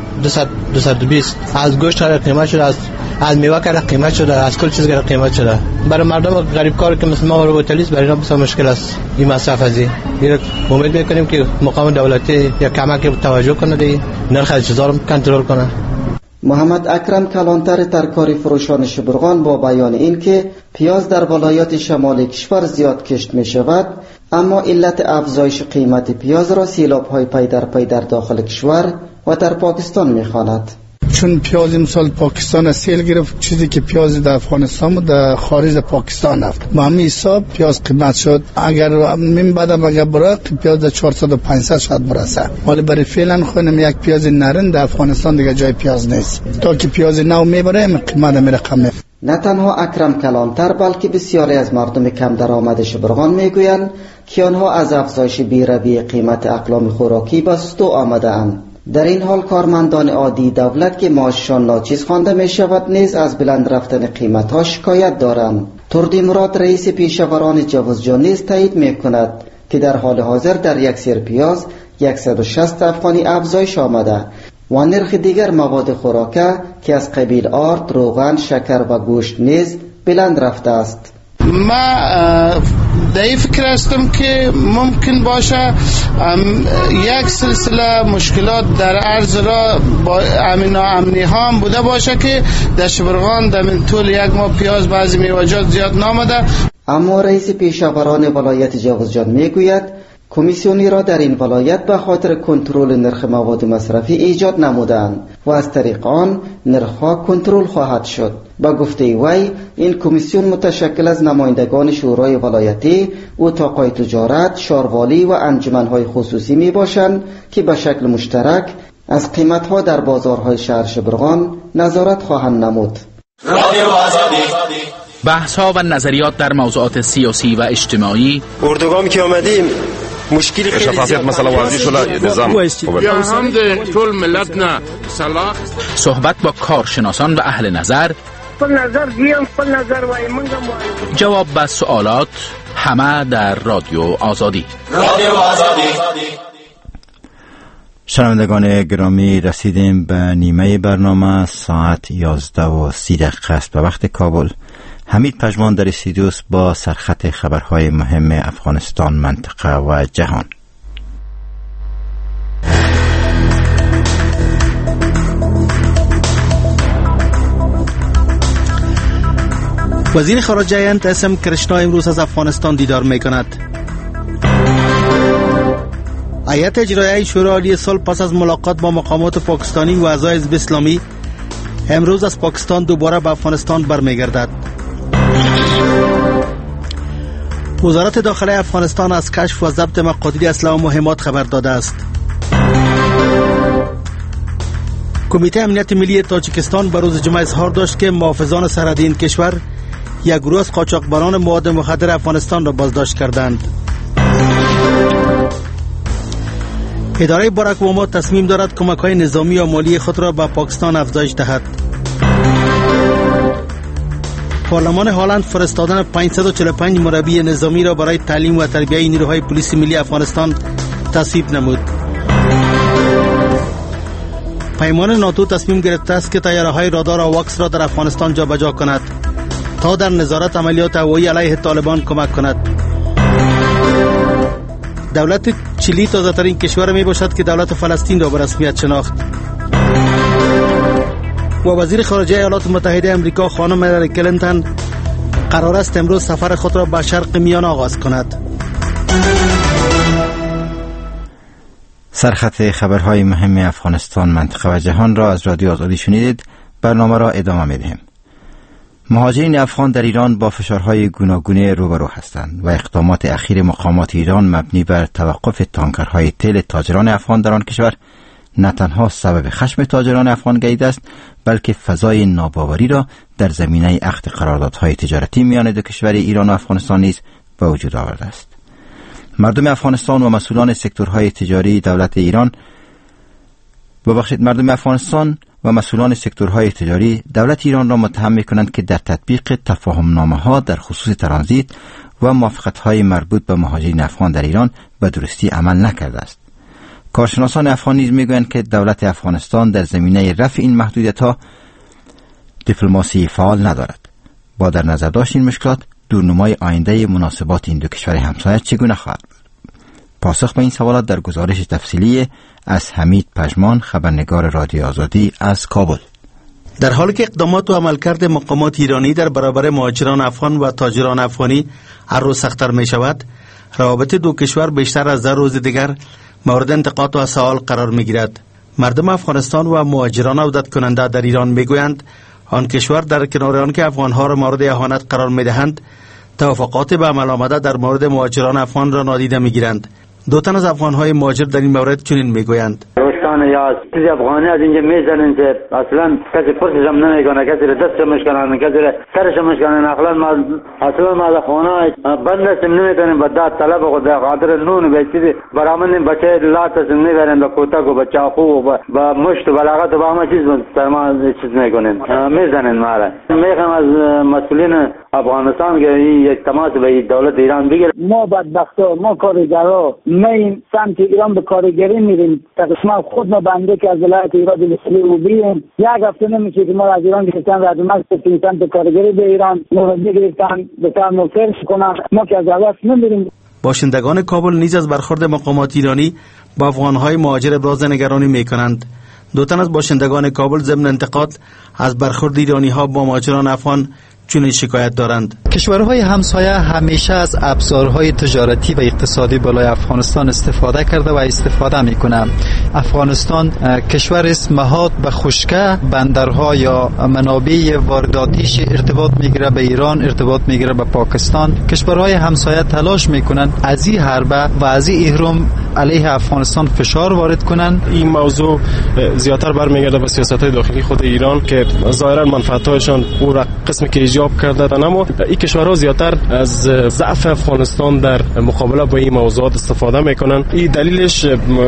220. از گوشت قیمت شده، از میوه کرده قیمت شده، از کل چیز کرده قیمت شده. برای مردم غریب کار که مثل ما رو بوتلیست برای اینا بسیار مشکل است این مصرف ازی. امید میکنیم که مقام دولتی یا کمک توجه کنه دی نرخ چیزا رو کنترل کنه. محمد اکرم کلانتر ترکاری فروشان شبرغان با بیان این که پیاز در ولایات شمالی کشور زیاد کشت می شود، اما علت افزایش قیمت پیاز را سیلاب‌های پی در پی در داخل کشور و در پاکستان می خواند. چون پیاز امسال پاکستان سیل گرفت، چیزی که پیاز در افغانستان بود در خارج پاکستان رفت. با همین حساب پیاز قیمت شد. اگر من بعدم اگر برای پیاز 400 و 500 شاید برسه، ولی برای فعلا خونم یک پیاز نرن در افغانستان دیگه جای پیاز نیست. تا که پیاز نو میبره قیمت میره کم. نه تنها اکرم کلانتر بلکه بسیاری از مردم کم درآمد شبرغان میگویند که آنها از افزایش بی‌رویه قیمت اقلام خوراکی به سطوح آمده اند. در این حال کارمندان عادی دولت که معاششان ناچیز خوانده می شود نیز از بلند رفتن قیمت ها شکایت دارند. تردی مراد رئیس پیشوران جوزجان نیز تایید می کند که در حال حاضر در یک سیر پیاز 160 افغانی افزایش آمده و نرخ دیگر مواد خوراکه که از قبیل آرد، روغن، شکر و گوشت نیز بلند رفته است. ما در این فکر هستم که ممکن باشه یک سلسله مشکلات در عرض را با امنی ها هم بوده باشه که در شبرغان در طول 1 ماه پیاز بعضی میوه‌جات زیاد نامده. اما رئیس پیشوران ولایت جوزجان میگوید کمیسیونی را در این ولایت به خاطر کنترل نرخ مواد مصرفی ایجاد نمودند و از طریق آن نرخ‌ها کنترل خواهد شد. با گفته وی این کمیسیون متشکل از نمایندگان شورای ولایتی، اتاق‌های تجارت، شاروالی و انجمن‌های خصوصی میباشند که به شکل مشترک از قیمت‌ها در بازارهای شهر شبرغان نظارت خواهند نمود. بحث‌ها و نظریات در موضوعات سیاسی و اجتماعی. اردوگامی که آمدیم مشکلی خیلی شفافیت مثلا واضح شده، نظام یا هم ده طول ملت نه صلاح. صحبت با کارشناسان و اهل نظر. خپل نظر دیم، خپل نظر وای منگم. جواب به سوالات همه در رادیو آزادی. رادیو آزادی. شنوندگان گرامی، رسیدیم به نیمه برنامه. ساعت 11:30 است به وقت کابل. حمید پژمان در استودیوس با سرخط خبرهای مهم افغانستان، منطقه و جهان. وزیر خارجه هند اسم کرشنا امروز از افغانستان دیدار میکند. هیئت اجرایی شورای عالی صلح پس از ملاقات با مقامات پاکستانی و اعضای حزب اسلامی امروز از پاکستان دوباره به افغانستان برمیگردد. وزارت داخله افغانستان از کشف و ضبط مقادیر اسلحه و مهمات خبر داده است. کمیته امنیت ملی تاجیکستان به روز جمعه اظهار داشت که محافظان سرحدی این کشور یک گروه از قاچاقبران مواد مخدر افغانستان را بازداشت کردند. اداره باراک اوباما تصمیم دارد کمک‌های نظامی و مالی خود را به پاکستان افزایش دهد. پارلمان هلند فرستادن 545 مربی نظامی را برای تعلیم و تربیت نیروهای پلیس ملی افغانستان تصویب نمود. پیمان ناتو تصمیم گرفته است که طیاره‌های رادار آواکس را در افغانستان جابجا کند تا در نظارت عملیات هوایی علیه طالبان کمک کند. دولت چیلی تازه‌ترین کشور می باشد که دولت فلسطین را به رسمیت شناخت. و وزیر خارجه ایالات متحده آمریکا خانم هیلاری کلینتون قرار است امروز سفر خود را به شرق میانه آغاز کند. سرخط خبرهای مهم افغانستان، منطقه و جهان را از رادیو آزادی شنیدید. برنامه را ادامه می‌دهیم. مهاجرین افغان در ایران با فشارهای گوناگون روبرو هستند و اقدامات اخیر مقامات ایران مبنی بر توقف تانکرهای تیل تاجران افغان در آن کشور نه تنها سبب خشم تاجران افغان گردیده است، بلکه فضای ناباوری را در زمینه عقد قراردادهای تجارتی میان دو کشور ایران و افغانستان نیز به وجود آورده است. مردم افغانستان و مسئولان سکتورهای تجاری دولت ایران دولت ایران را متهم می‌کنند که در تطبیق تفاهم‌نامه‌ها در خصوص ترانزیت و موافقت‌های مربوط به مهاجرین افغان در ایران به درستی عمل نکرده است. کارشناسان افغان نیز می‌گویند که دولت افغانستان در زمینه رفع این محدودیت‌ها دیپلماسی فعال ندارد. با در نظر داشت این مشکلات، دورنمای آینده مناسبات این دو کشور همسایه چگونه خواهد بود؟ پاسخ به این سوالات در گزارش تفصیلی از حمید پژمان، خبرنگار رادیو آزادی از کابل. در حالی که اقدامات و عملکرد مقامات ایرانی در برابر مهاجران افغان و تاجران افغانی هر روز سخت‌تر می شود، روابط دو کشور بیشتر از در روز دیگر مورد انتقاد و سوال قرار می گیرد. مردم افغانستان و مهاجران عودت کننده در ایران می گویند آن کشور در کنار آن که افغانها را مورد اهانت قرار می دهند، توافقات به عمل آمده در مورد مهاجران افغان را نادیده می گیرند. دو تن از افغان‌های مهاجر در این مورد چنین میگویند: روستان یا چیزی افغانی از اینجا میزنن که اصلا کسی پرسش هم نمیکنه، کسی را دستش میشکنن، کسی را سرش میشکنن. اصلا ما افغانا بند هستیم نمیتونیم به داد طلب و قادر نون به چیزی برامون بچه لات هستیم میبرن به کوتک و به چاقو و به مشت و بلاغت و به همه چیز سر ما چیز میکنن، میزنن. ما را میخوام از مسئولین افغانستان که یک تماس به دولت ایران بگیره. ما بدبختا، ما کارگرا میم سمت ایران به کارگری میریم. ما خود ما بنده که از ولایت ایران دلسلی رو بیم، یک هفته نمیشه که ما از ایران گرفتن رد مکس سمت کارگری به ایران نوردی گرفتن به طور فرش کنن، ما که از دولت نمیریم. باشندگان کابل نیز از برخورد مقامات ایرانی با افغانهای مهاجر ابراز نگرانی میکنند. دو تن از باشندگان کابل ضمن انتقاد از برخورد ایرانی ها با مهاجران افغان چنین شکایت دارند: کشورهای همسایه همیشه از ابزارهای تجارتی و اقتصادی بالای افغانستان استفاده کرده و استفاده میکنه. افغانستان کشور است مهاد به خشکه، بندرها یا منابع وارداتیش ارتباط میگیره به ایران، ارتباط میگیره به پاکستان. کشورهای همسایه تلاش میکنن از این حربه و از این اهرم علیه افغانستان فشار وارد کنن. این موضوع زیاتر برمیگرده به سیاست‌های داخلی خود ایران که ظاهرا منفعت‌هایشان او را قسمی که ایجاب کرده، اما این کشورها زیاتر از ضعف افغانستان در مقابله با این موضوعات استفاده میکنن. این دلیلش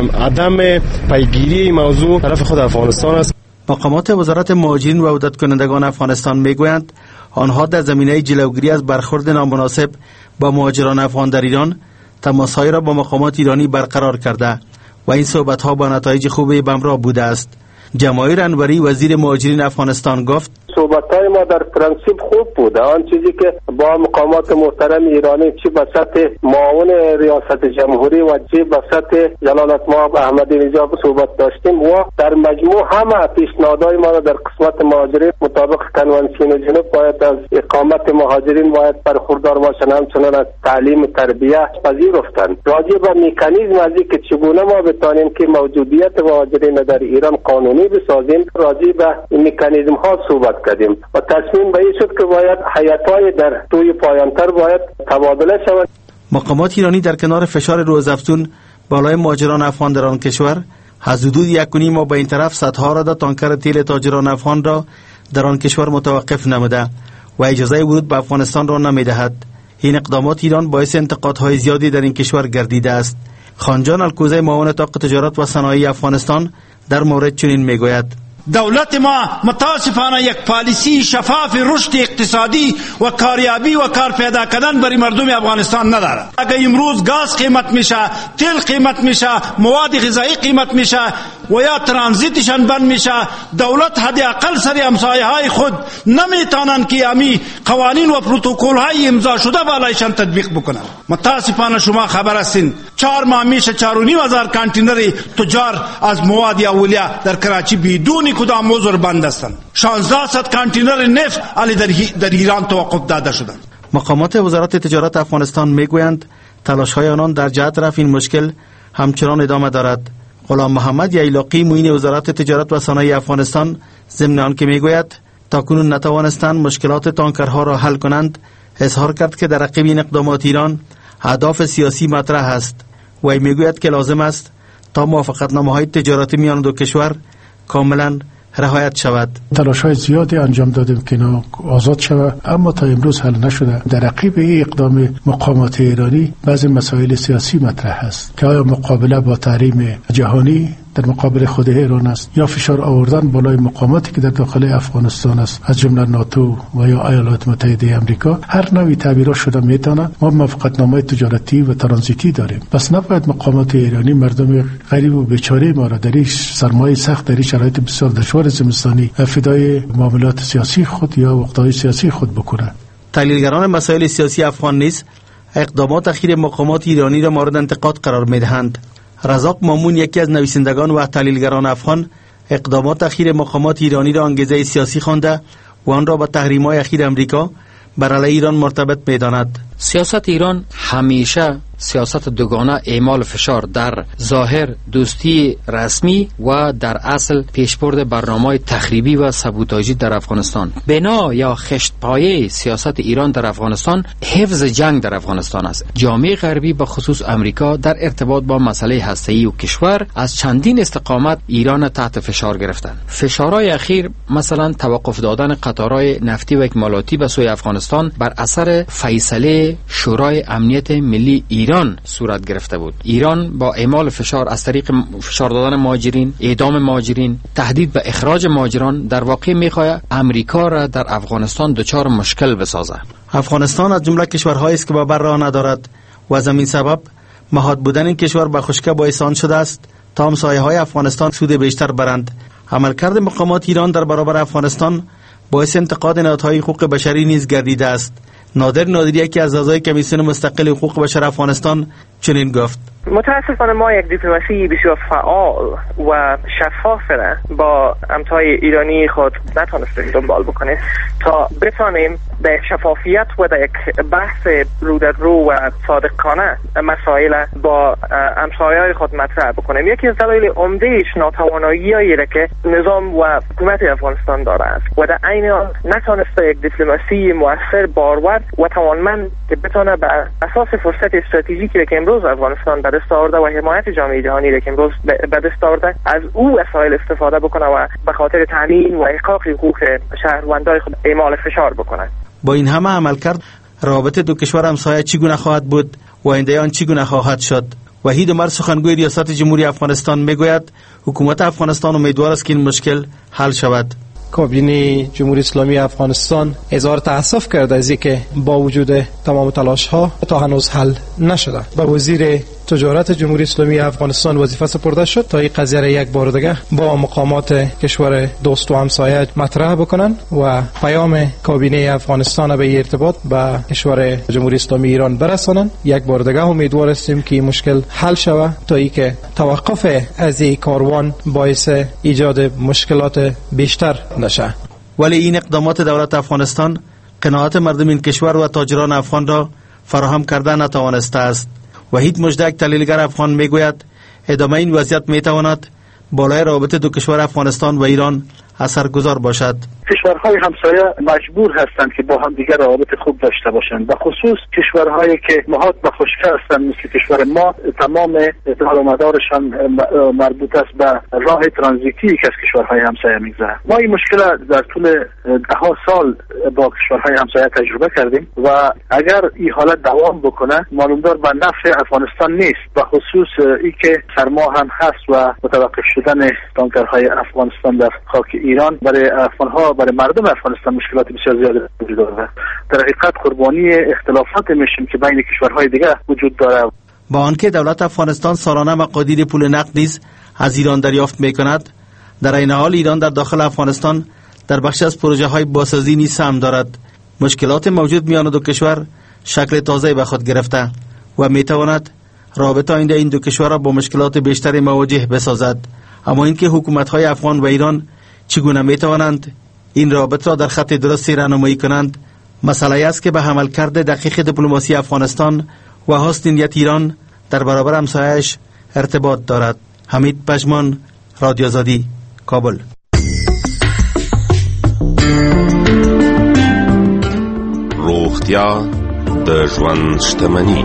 عدم پیگیری این موضوع طرف خود افغانستان است. مقامات وزارت مهاجرین و عودت کنندگان افغانستان میگویند آنها در زمینه جلوگیری از برخورد نامناسب با مهاجران افغان در ایران تماس‌های را با مقامات ایرانی برقرار کرده و این صحبت‌ها با نتایج خوبی به همراه بوده است. جماهیر انوری وزیر مهاجرین افغانستان گفت صحبت‌های ما در پرنسیپ خوب بوده. آن چیزی که با مقامات محترم ایرانی چه به سطح معاون ریاست جمهوری و چه به سطح جلالتمآب احمدی نژاد صحبت داشتیم و در مجموع همه پیشنهادهای ما را در قسمت مهاجرین مطابق کنوانسیون جنوب باید از اقامت مهاجرین باید برخوردار باشند، همچنان از تعلیم و تربیه پذیرفتند. راجع به مکانیزم از اینکه چگونه ما بتوانیم که موجودیت مهاجرین در ایران قانونی بسازیم، راجع به این مکانیزم ها صحبت کردیم و تصمیم به این شد که باید حیات‌های در توی پایانتر باید تبادله شود. مقامات ایرانی در کنار فشار روزافزون بالای مهاجران افغان در آن کشور از حدود 1.5 ماه به این طرف صدها را تانکر تیل تاجران افغان را در آن کشور متوقف نموده و اجازه ورود به افغانستان را نمیدهد. این اقدامات ایران باعث انتقادهای زیادی در این کشور گردیده است. خانجان الکوزی معاون طاق تجارت و صنایع افغانستان در مورد چنین میگوید: دولت ما متاسفانه یک پالیسی شفاف رشد اقتصادی و کاریابی و کار پیدا کردن برای مردم افغانستان ندارد. اگر امروز گاز قیمت میشه، تیل قیمت میشه، مواد غذایی قیمت میشه و یا ترانزیتشان بند میشه، دولت حداقل سری همسایه های خود نمیتونن که امی قوانین و پروتکل های امضا شده بالایشان تطبیق بکنن. متاسفانه شما خبر هستین 4 ماه میشه 4,500 کانتینر تجار از مواد اولیه در کراچی بدون کدام عذر بند هستند. 1600 کانتینر نفت علی در ایران توقف داده شدند. مقامات وزارت تجارت افغانستان میگویند تلاش‌های آنان در جهت رفع این مشکل همچنان ادامه دارد. غلام محمد ییلاقی معین وزارت تجارت و صنایع افغانستان ضمن آنکه میگوید تاکنون نتوانستند مشکلات تانکرها را حل کنند، اظهار کرد که در رقیب این اقدامات ایران اهداف سیاسی مطرح است و میگوید که لازم است تا موافقتنامه‌های تجارتی میان دو کشور کاملا رعایت شود. تلاش‌های زیادی انجام دادیم که اینا آزاد شود، اما تا امروز حل نشده. در رقیب این اقدام مقامات ایرانی بعضی مسائل سیاسی مطرح است که آیا مقابله با تحریم جهانی در مقابل خود ایران است یا فشار آوردن بالای مقاماتی که در داخل افغانستان است از جمله ناتو و یا ایالات متحده آمریکا. هر نوعی تعبیرات شده میتونه. ما موافقتنامه تجارتی و ترانزیتی داریم، پس نباید مقامات ایرانی مردم غریب و بیچاره ما را در این سرمایه سخت در این شرایط بسیار دشوار زمستانی فدای معاملات سیاسی خود یا وقتهای سیاسی خود بکنه. تحلیلگران مسائل سیاسی افغان نیز اقدامات اخیر مقامات ایرانی را مورد انتقاد قرار میدهند. رزاق مامون یکی از نویسندگان و تحلیلگران افغان اقدامات اخیر مقامات ایرانی را انگیزه سیاسی خوانده و آن را با تحریم‌های اخیر امریکا بر علیه ایران مرتبط می‌داند. سیاست ایران همیشه سیاست دوگانه اعمال فشار در ظاهر دوستی رسمی و در اصل پیشبرد برنامه‌های تخریبی و سابوتاژی در افغانستان. بنا یا خشت‌پایه سیاست ایران در افغانستان حفظ جنگ در افغانستان است. جامعه غربی به خصوص امریکا در ارتباط با مسئله هسته‌ای و کشور از چندین استقامت ایران تحت فشار گرفتند. فشارهای اخیر مثلا توقف دادن قطارهای نفتی و اکمالاتی به سوی افغانستان بر اثر فیصله شورای امنیت ملی ایران صورت گرفته بود. ایران با اعمال فشار از طریق فشار دادن مهاجرین، اعدام مهاجرین، تهدید به اخراج مهاجران در واقع می‌خواهد امریکا را در افغانستان دچار مشکل بسازد. افغانستان از جمله کشورهایی است که با بر راه ندارد و از همین سبب مهاد بودن این کشور به خشکی باعث آن شده است تا همسایه‌های افغانستان سود بیشتر برند. عملکرد مقامات ایران در برابر افغانستان باعث انتقاد نهادهای حقوق بشری نیز گردیده است. نادر نادری که از اعضای کمیسیون مستقل حقوق بشر افغانستان چنین گفت: متاسفانه ما یک دیپلماسی بسیار فعال و شفاف را با همتای ایرانی خود نتونستیم دنبال بکنیم تا بتانیم در شفافیت و در یک بحث رو در رو و صادقانه مسائل با همسایه‌های خود مطرح بکنیم. یکی از دلایل عمده‌اش ناتوانایی‌ای را که نظام و حکومت افغانستان داره است و در عین حال نتونسته یک دیپلماسی مؤثر، بارور و توانمند که بتونه بر اساس فرصت استراتژیکی که امروز افغانستان به دست آورده و حمایت جامعه جهانی را که امروز به دست آورده از او وسایل استفاده بکنه و به خاطر تامین و احقاق حقوق شهروندان خود اعمال فشار بکنه. با این همه عملکرد رابطه دو کشور همسایه چگونه خواهد بود و آینده آن چگونه خواهد شد؟ وحید عمر سخنگوی ریاست جمهوری افغانستان میگوید حکومت افغانستان امیدوار است که این مشکل حل شود. کابینه جمهوری اسلامی افغانستان اظهار تأسف کرده از اینکه با وجود تمام تلاش ها تا هنوز حل نشده. به وزیر تجارت جمهوری اسلامی افغانستان وظیفه سپرده شد تا این قضیه را یک بار دیگه با مقامات کشور دوست و همسایه مطرح بکنن و پیام کابینه افغانستان به ارتباط با کشور جمهوری اسلامی ایران برسانن. یک بار دیگه امیدوار هستیم که این مشکل حل شود تا اینکه توقف از این کاروان باعث ایجاد مشکلات بیشتر نشه. ولی این اقدامات دولت افغانستان قناعت مردم این کشور و تاجران افغان را فراهم کرده نتوانسته است. وحید مجدک تحلیلگر افغان میگوید ادامه این وضعیت میتواند بالای رابطه دو کشور افغانستان و ایران اثرگذار باشد. کشورهای همسایه مجبور هستند که با هم دیگر روابط خوب داشته باشند، به خصوص کشورهایی که نهاد به خشکی هستند مثل کشور ما. تمام دار و مدارشان مربوط است به راه ترانزیتی که از کشورهای همسایه میگذره. ما این مشکل در طول ده‌ها سال با کشورهای همسایه تجربه کردیم و اگر این حالت دوام بکنه معلومدار به نفع افغانستان نیست، به خصوص ای که سرما هم هست و متوقف شدن تانکرهای افغانستان در خاک ایران برای افغانها، برای مردم افغانستان مشکلات بسیار زیادی وجود داره. در حقیقت قربانی اختلافات میشیم که بین کشورهای دیگه وجود داره. با آنکه دولت افغانستان سالانه مقادیر پول نقد نیز از ایران دریافت میکند، در این حال ایران در داخل افغانستان در بخش از پروژه های بازسازی نیز سهم دارد. مشکلات موجود میان دو کشور شکل تازه به خود گرفته و میتواند رابطه آینده این دو کشور را با مشکلات بیشتری مواجه بسازد. اما اینکه حکومت‌های افغان و ایران چگونه میتوانند این رابط را در خط درستی راهنمایی کنند مسئله است که به عملکرد دقیق دیپلماسی افغانستان و حسن نیت ایران در برابر همسایه‌اش ارتباط دارد. حمید پژمان، رادیو آزادی، کابل. روغتیا د ژوند شتمني.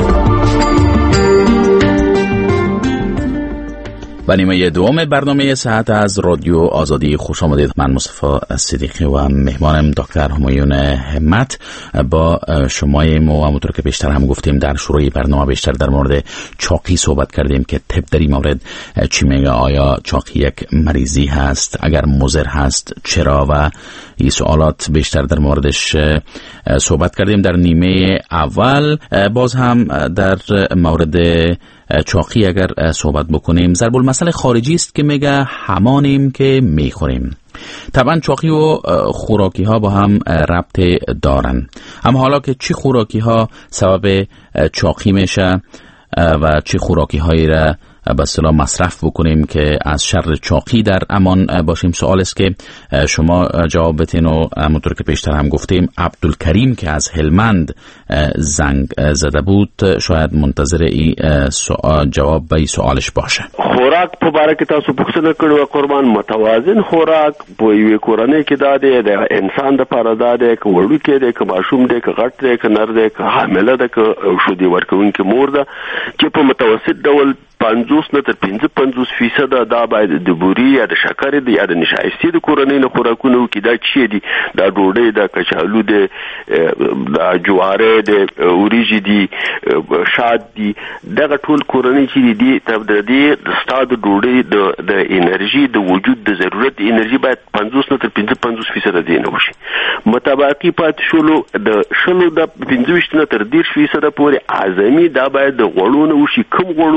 و نیمه دوم برنامه صحت از رادیو آزادی خوش آمدید. من مصطفی صدیقی و مهمانم دکتر همایون همت. با شماییم و همونطور که بیشتر هم گفتیم در شروع برنامه بیشتر در مورد چاقی صحبت کردیم که طب در این مورد چی میگه. آیا چاقی یک مریضی هست؟ اگر مضر هست چرا؟ و این سوالات بیشتر در موردش صحبت کردیم در نیمه اول. باز هم در مورد چاقی اگر صحبت بکنیم، ضرب المثل خارجی است که میگه همانیم که میخوریم. طبعا چاقی و خوراکی ها با هم ربط دارن، اما حالا که چی خوراکی ها سبب چاقی میشه و چی خوراکی هایی را به اصطلاح مصرف بکنیم که از شر چاقی در امان باشیم، سوال است که شما جواب بدین. و همونطور که پیشتر هم گفتیم عبدالکریم که از هلمند زنگ زده بود شاید منتظر این جواب به این سوالش باشه. خوراک په باره کې تاسو پوښتنه کړو قربان، متوازن خوراک په یوې کورنۍ کې دا دی د انسان د پاره دا دی که وړوکی دی که ماشوم دی که غټ دی که نر دی که حامله ده که شودې ورکوونکې مور ده چې په متوسط ډول 50 نه تر 55% دا باید د بوري یا د شکر یا د نشایستې د کورنۍ نه خوراکونه وکړي. دا چی دي؟ دا ډوډۍ، دا کچالو دی، دا جواره دی، وریجې دي، شات دي. دغه ټول کورنۍ چې دي د دې ستاد ډوډۍ د انرژي د وجود د ضرورت د انرژي باید 50 نه تر 55% دی نه وشي. متباقي پات شولو د شلو د 25 نه تر 30% پورې اعظمي دا باید د غوړو نه وشي. کوم غوړو نه وشي؟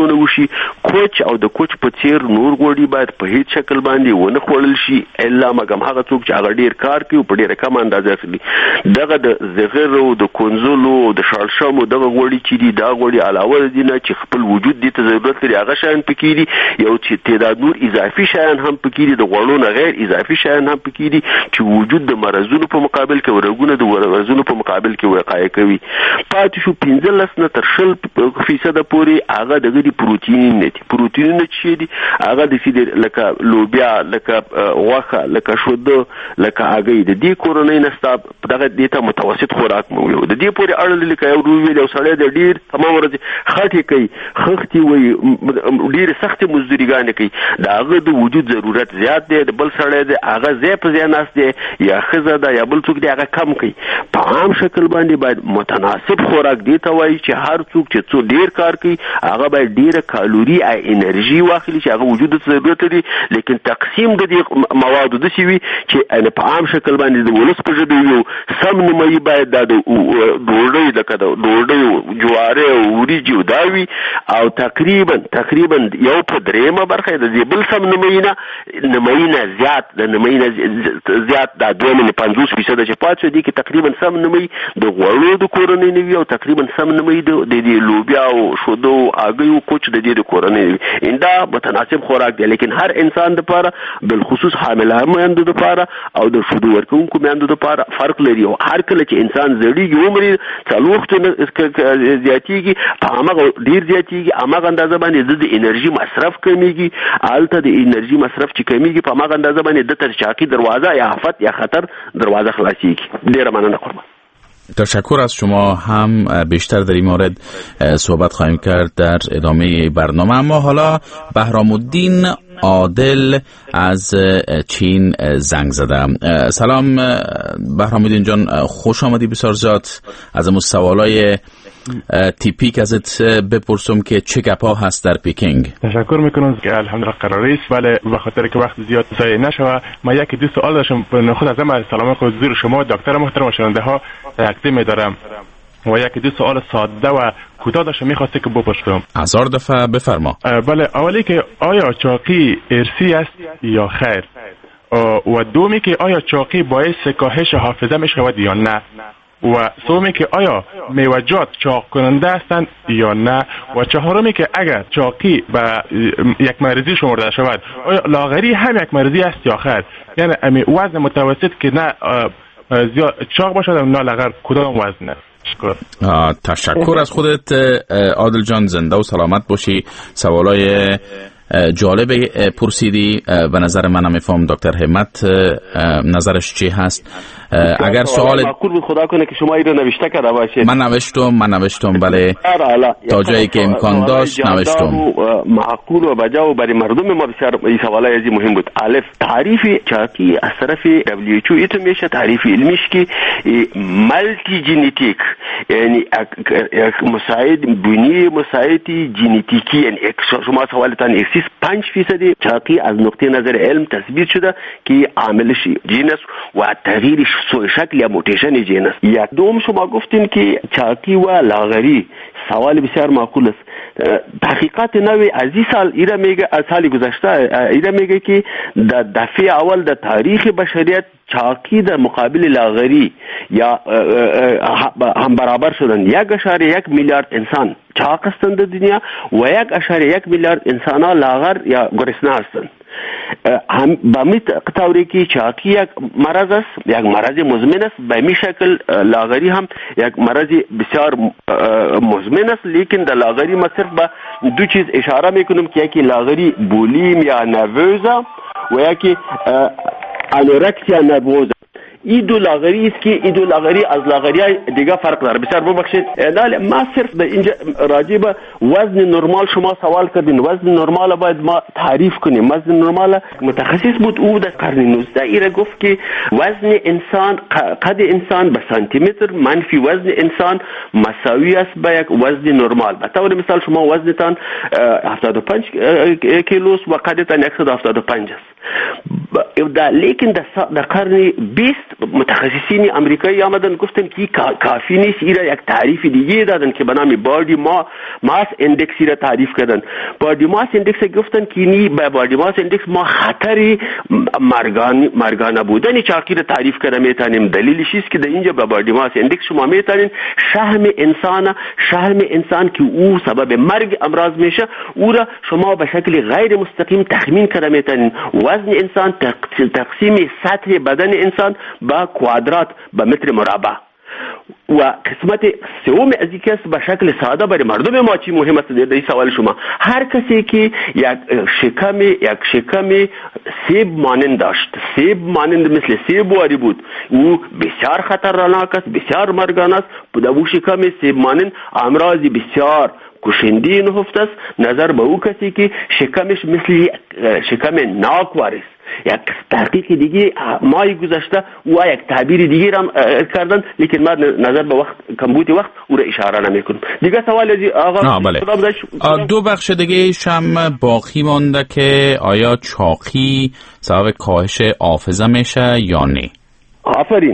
کوچ او د کوچ په څیر نور غوړي باید په هیڅ شکل باندې ونه خوړل شي الا مګم هغه څوک چې هغه ډیر کار کوي په ډیره کم اندازه اخلي. دغه د زغر او د کنزلو او د شړشمو دغه غوړي چې دي دا غوړي علاوه دي نه چې خپل وجود دي ته ضرورت لري هغه شیان پکې دي یو چې تعداد نور اضافي شیان هم پکې دي د غوړو نه غیر اضافي شیان هم پکې دي چې وجود د مرزونو په مقابل کې ورغونه د مرزونو په مقابل کې وقایع کوي. پاتې شو 15 نه تر 0% پورې هغه دغه دي پروتین نه دي. پروتین نه چې دي هغه د سیده لکه لوبیا لکه غوښه لکه شوده لکه هغه د دې کورنۍ نستا دغه دیته متوسط خوراک مو یو د دې پورې اړه لکه یو روي یو سړی د ډیر تمام ورځ خټي کوي خختي وي ډیر سخت مزدوریګان کوي دا هغه د وجود ضرورت زیات دی د بل سړی د هغه زی په ځای ناس دی یا خزه دا یا بل څوک دی هغه کم کوي. په عام شکل باندې باید متناسب خوراک دی ته وایي چې هر څوک چې څو ډیر کار کوي هغه باید ډیره کالوري او انرژي واخلي چې هغه وجود ته ضرورت لري. لیکن تقسیم د دې موادو د شوی چې په عام شکل باندې د ولس په ژبه یو سم نمایي باید د ډوډۍ لکه د ډوډۍ جواره او وریجو داوي او تقریبا یو په درېمه برخه د دې بل سم نمایي زیات د نمایي زیات د 2.50% چې پاتې دي کې تقریبا سم نمایي د غوړو د کورنۍ نوي او تقریبا سم نمایي د لوبیا او شودو اګیو کوچ د دې کورنۍ اندا متناسب خوراک دی. لیکن هر انسان لپاره بالخصوص حامله مېندو لپاره او د شودو ورکوونکو مېندو لپاره فرق لري او هر کله چې انسان زړیږي عمر څلوخت زیاتیږي په هغه ډیر زیاتیږي هغه اندازه باندې د انرژي مصرف کمیږي الته د انرژي مصرف چې کمیږي په هغه اندازه باندې د ترچاقی دروازه یا آفت یا خطر دروازه خلاصیږي. ډیر مننه قربان. تشکر از شما. هم بیشتر در این مورد صحبت خواهیم کرد در ادامه برنامه. اما حالا بهرام الدین عادل از چین زنگ زدم. سلام بهرام الدین جان، خوش آمدی. بسیار زیاد از امروز سوالای تیپیک ازت بپرسم که چه گپا هست در پیکینگ. تشکر میکنم که الحمدلله قرار است، ولی به خاطر که وقت زیاد ضایع نشوه ما یکی دو سوال داشتم. خود از من سلام خود زیر شما دکتر محترم و شنونده ها تقدیم دارم و یکی دو سوال ساده و کوتاه داشتم میخواسته که بپرسم. 1000 دفعه بفرما. بله، اولی که آیا چاقی ارثی است یا خیر؟ و دومی که آیا چاقی باعث کاهش حافظه میشود یا نه؟ و سومی که آیا میوه‌جات چاق کننده هستند یا نه؟ و چهارمی که اگر چاقی به یک مریضی شمرده شود آیا لاغری هم یک مریضی است یا خیر؟ یعنی وزن متوسط که نه زیاد چاق باشد و نه لاغر، کدام وزن؟ تشکر از خودت عادل جان، زنده و سلامت باشی. سوالای جالب پرسیدی. به نظر من میفهم دکتر همت نظرش چی هست. اگر سوال معقول خدا کنه که شما اینو نوشته کرده باشید. من نوشتم بله، تا جایی که امکان داشت نوشتم. معقول و بجا و برای مردم ما بسیار این سوالای ازی مهم بود. الف، تعریف چاقی از طرف WHO ایتو میشه تعریف علمیش که مالتی ژنتیک، یعنی یک مساعد بنی مساعدی ژنتیکی. یعنی شما سوالتان 5% چاقی از نقطه نظر علم تثبیت شده که عاملش جنس و تغییر شکل یا موتیشن جنس. یک دوم شما گفتین که چاقی و لاغری سوال بسیار معقول است. تحقیقات نوی از این سال ایره میگه، از سال گذشته ایره میگه که در دفعه اول در تاریخ بشریت چاقی در مقابل لاغری یا هم برابر شدن. 1.1 میلیارد انسان چاق هستند در دنیا و 1.1 میلیارد انسان ها لاغر یا گرسنه هستند. هم به می طوری که چاقی یک مرض است، یک مرض مزمن است، به می شکل لاغری هم یک مرض بسیار مزمن است. لیکن در لاغری ما صرف به دو چیز اشاره میکنم که یکی لاغری بولیم یا نروزا و یکی انورکسیا نروزا. این دو لاغری است که این دو لاغری از لاغری دیگه فرق داره. بسیار ببخشید، ما صرف در اینجا راجع به وزن نرمال شما سوال کردین. وزن نرمال باید ما تعریف کنیم. وزن نرمال متخصص بود او در قرن 19 ایره گفت که وزن انسان، قد انسان به سانتی متر منفی وزن انسان مساوی است با یک وزن نرمال. به طور مثال شما وزنتان 75 کیلو است و قدتان 175 است. لیکن در قرن 20 متخصصین آمریکایی آمدن گفتن که کافی نیست، ایرا یک تعریف دیگه دادن که به نام بادی ماس اندکس را تعریف کردن. بادی ماس اندکس گفتن که نی به بادی ماس اندکس ما خطر مرگانه بودن چاقی را تعریف کرده میتونیم. دلیلش است که در اینجا به بادی ماس اندکس شما میتونین شحم انسان که او سبب مرگ امراض میشه او را شما به شکل غیر مستقیم تخمین کرده میتونین. وزن انسان تقسیم سطح بدن انسان با کوادرات به متر مربع و قسمت سوم از این کس به شکل ساده برای مردم ما چی مهم است در این سوال شما. هر کسی که یک شکم سیب مانند داشت، سیب مانند مثل سیب واری بود، او بسیار خطرناک است، بسیار مرگان است. در او شکم سیب مانند امراض بسیار کشنده نهفت است. نظر به او کسی که شکمش مثل شکم ناکوار است. یک تحقیق دیگه مای گذشته و یک تعبیر دیگه را کردن، لیکن ما نظر به وقت کمبود وقت او را اشاره نمیکنم. دیگه سوال از آقا بله. دو بخش دیگه شم باقی مانده که آیا چاقی سبب کاهش حافظه میشه یا نه؟ آفرین،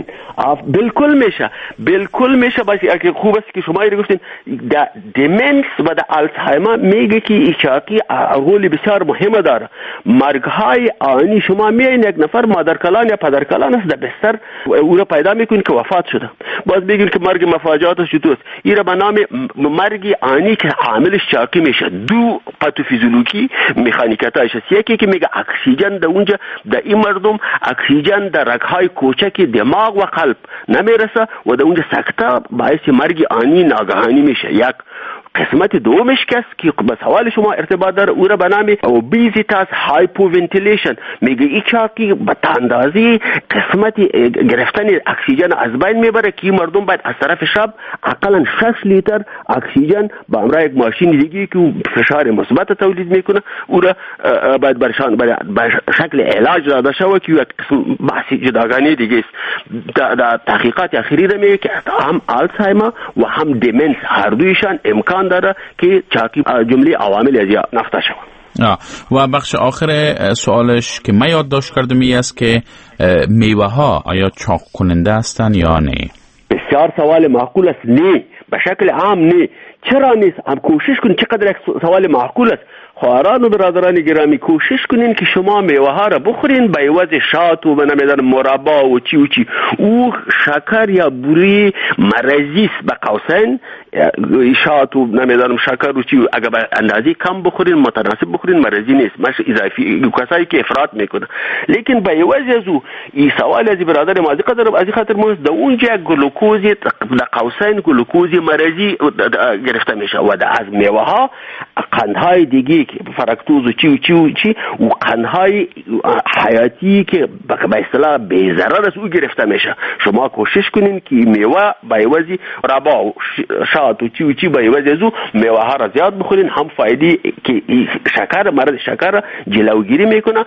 بالکل میشه. بس اگه خوب است که شما رو گفتین دیمنس و آلزایمر میگه که این چاقی رول بسیار مهم داره. مرگهای آنی شما میین یک نفر مادرکلان یا پدرکلان است در بستر او را پیدا میکنین که وفات شده، باز بگین که مرگ مفاجات شدوست. این را به نام مرگ آنی که عاملش چاقی میشه. دو پاتوفیزیولوژی مکانیکاتایش است. یکی که میگه اکسیژن در اونجا در این مردم اکسیژن در رگهای کوچک دماغ و قلب نمیرسه و در اونجا سکته باعث مرگ آنی ناگهانی میشه. یک قسمت دومش کس که به سوال شما ارتباط داره او را به نام اوبیزیتاس هایپوونتیلیشن میگه. این چاقی به اندازه قسمت گرفتن اکسیژن از بین میبره که مردم باید از طرف شب اقلا 6 لیتر اکسیژن با همراه یک ماشین دیگه که فشار مثبت تولید میکنه او را باید برشان به شکل علاج داده شود که یک قسم بحثی جداگانه دیگه است. در تحقیقات اخیری را میگه که هم آلزایمر و هم دیمنس هر دویشان امکان داره که چاقی جمله عوامل از نفته شود. و بخش آخر سوالش که من یادداشت کردم این است که میوه ها آیا چاق کننده هستند یا نه؟ بسیار سوال معقول است. نه، به شکل عام نه. چرا نیست؟ هم کوشش کنید. چقدر یک سوال معقول است. خواهران و برادران گرامی کوشش کنین که شما میوه ها را بخورین به عوض شات و نمیدونم مربا و چی او شکر یا بوری مرضی است به قوسین. شات و نمیدونم شکر و چی اگر به اندازه کم بخورین متناسب بخورین مرضی نیست، مش اضافی کسایی که افراط میکنه. لیکن به عوض از او این سوال از برادر ما از خاطر ما در اونجا گلوکوز در قوسین گلوکوز مرضی گرفته میشه و از میوه ها قندهای دیگه که فرکتوز و چی و قندهای حیاتی که به اصطلاح بی ضرر است او گرفته میشه. شما کوشش کنین که میوه به عوض ربا و شات و چی به عوض از او میوه ها را زیاد بخورین. هم فایده که شکر مرض شکر جلوگیری میکنه،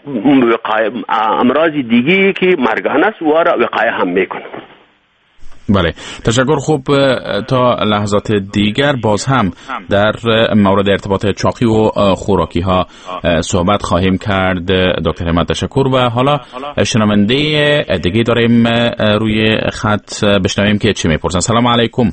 امراض دیگه که مرگانه است و را وقایه هم میکنه. بله، تشکر. خوب، تا لحظات دیگر باز هم در مورد ارتباط چاقی و خوراکی ها صحبت خواهیم کرد. دکتر همت تشکر. و حالا شنونده دیگه داریم روی خط، بشنویم که چی میپرسن. سلام علیکم.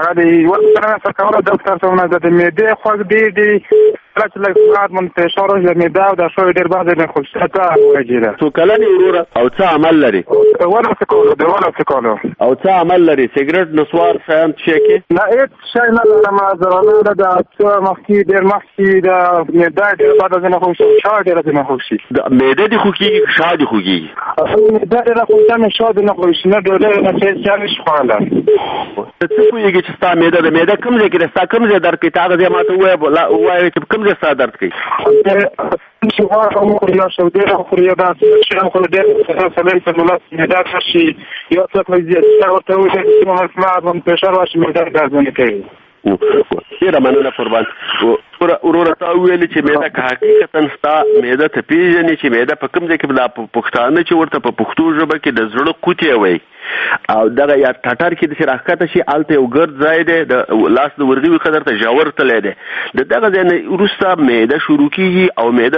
دکتر صاحب میده خو دې لکه من فشار میده او د شوی ډیر باز نه خوشته وجیره تو کلنی ورور او څه عمل لري ولا سکولو او څه عمل لري سیګریټ نسوار شان چې نه هیڅ شي نه لرم زرانه د څه مخکې ډیر مخکې د میده ډیر باز نه خوشته شا ډیر نه خوشي میده دي خوږي شادي خوږي میده ډیر خوشته نه شادي نه خوشي نه ډول نه څه چالش خواله څه کوي چې ستا میده د میده کوم ځای کې ستا کوم ځای درکې تا د ماته وای چې کوم ځای ستا درد کوي چې واخو یا شودره خو یا دا چې خو دې سره سره میده شي یا څه کوي چې ورته وایي چې ما اسمع فشار واش میده درځنه کوي ډیره مننه قربان. ورور تا ویل چې میده که حقیقتا ستا میده ته پیژنې چې میده په کوم ځای کې د پښتانه چې ورته په پښتو ژبه کې د زړه قوتي وایي او دغه یا ټټر کې د شراکت شي الته یو ګرد ځای دی د لاس د ورغوي قدر ته جوړ تللی دی د دغه ځای نه وروسته معده شروع کیږي او معده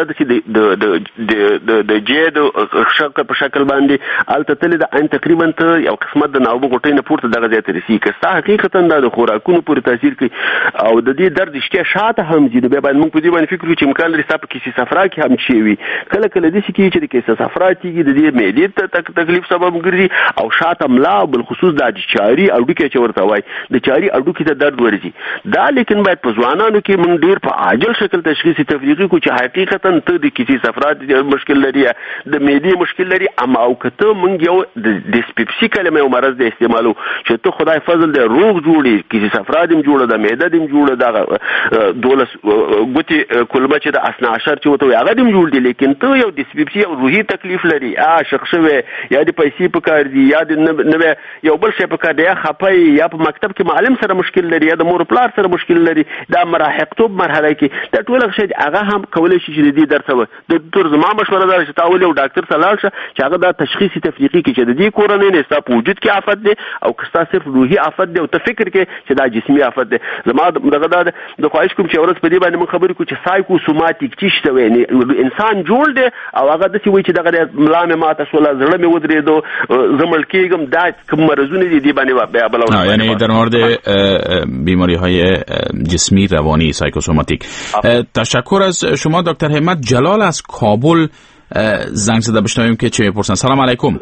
د جې د شکل په شکل باندې الته تللی د ان تقریبا ته یو قسمت د ناوبه غوټۍ نه پورته دغه ځای ته رسي که حقیقتا د خوراکونو پورې تاثیر کوي او د دې درد شته شاته هم دي بیا باندې موږ په دې باندې فکر وکړو چې امکان لري تاسو کې صفرا کې هم شي وي کله کله د شي کې چې کې صفرا کېږي د دې معدې ته تکلیف سبب ګرځي او شاته ملا بل خصوص د چاري اډو کې چې ورته وای د چاري اډو کې د درد ورځي دا لیکن باید په ځوانانو کې موږ ډیر په عاجل شکل تشخیصي تفریقي کو چې حقیقتا ته د کې صفرا مشکل لري د معدې مشکل لري اما او کته موږ یو د ډیسپپسي کلمه او مرض د استعمالو چې ته خدای فضل د روغ جوړي کې صفرا دیم جوړه د معده دیم جوړه دا دولس ګوتي کلمه چې د اسنا عشر چې وته هغه دیم جوړ دي لیکن ته یو ډیسپپسي او روحي تکلیف لري شخص وي یا د پیسې په کار دي یا د نو یو بل شي په کار دی یا خپای یا په مکتب کې معلم سره مشکل لري یا د مور پلار سره مشکل لري دا مراهقتوب مرحله کې دا ټول شي هغه هم کولای شي چې د درس و د دکتور زما مشوره ده چې تاول یو ډاکټر سره لاړ شه چې هغه دا تشخیصي تفریقي کې چې د دې کورنۍ نه ستاسو په وجود کې آفت دی او که تاسو صرف روحي آفت دی او ته فکر کې چې دا جسمي آفت دی زما دغه د خواهش کوم چې ورځ په دې باندې موږ خبرې کوو چې سایکوسوماتیک چې شته وي انسان جوړ دی او هغه د څه وي چې دغه ملامه ماته سول زړه مې ودرېدو زمل کېږم دا کوم مرزونه دي باندې بیا بل یعنی در مورد بیماری های جسمی روانی سایکوسوماتیک. تشکر از شما دکتر همت. جلال از کابل زنگ زده بشنویم که چه میپرسن. سلام علیکم.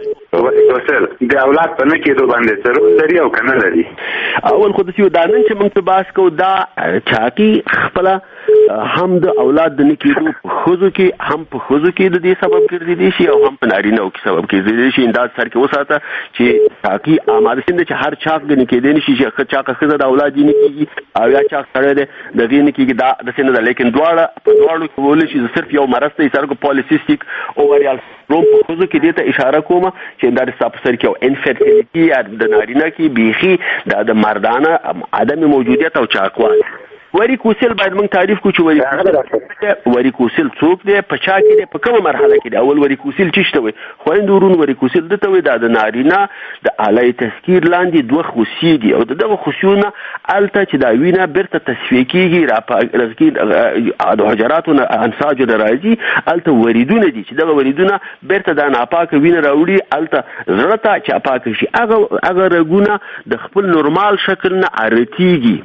د اولاد په نه کېدو باندې ضرورت لري او کنه لري. اول خو د سیو دانن چې موږ ته باس کو دا چاقي خپل هم د اولاد د نه کېدو خوځو کې هم په خوځو کې د دې سبب ګرځي شي او هم په نارینه کې سبب ګرځي شي. انداز سر کې وساته چې چاقي آماده سند چې هر چاق د نه کېدې نشي چې چاقه خزه د اولاد نه کېږي او یا چاق سره د دې نه کېږي دا د سند ده لیکن دواړو کې ولې چې صرف یو مرض ته سره کو پالیسیستیک اووریال روم په خوځو کې دې ته اشاره کوم چې دا د سر کې او انفرټیلیټي یا د نارینه کې بیخي د مردانه عدم موجودیت او چاقوالي. وریکوسل باید موږ تعریف کو چې وریکوسل څوک دی په چا کې دی په کومه مرحله کې دی. اول وریکوسل چې شته وي خويندو ورونو وریکوسل دته وي دا د نارینه د اعلی تذکیر لاندې دوه خوسی دي او دغه خوسیونه الته چې دا وینه برته تصفیه کیږي را د حجراتو انساج راځي الته وریدونه دي چې دغه وریدونه برته د ناپاک وینه راوړي الته زړه ته چې پاک شي هغه رګونه د خپل نورمال شکل نه ارتيږي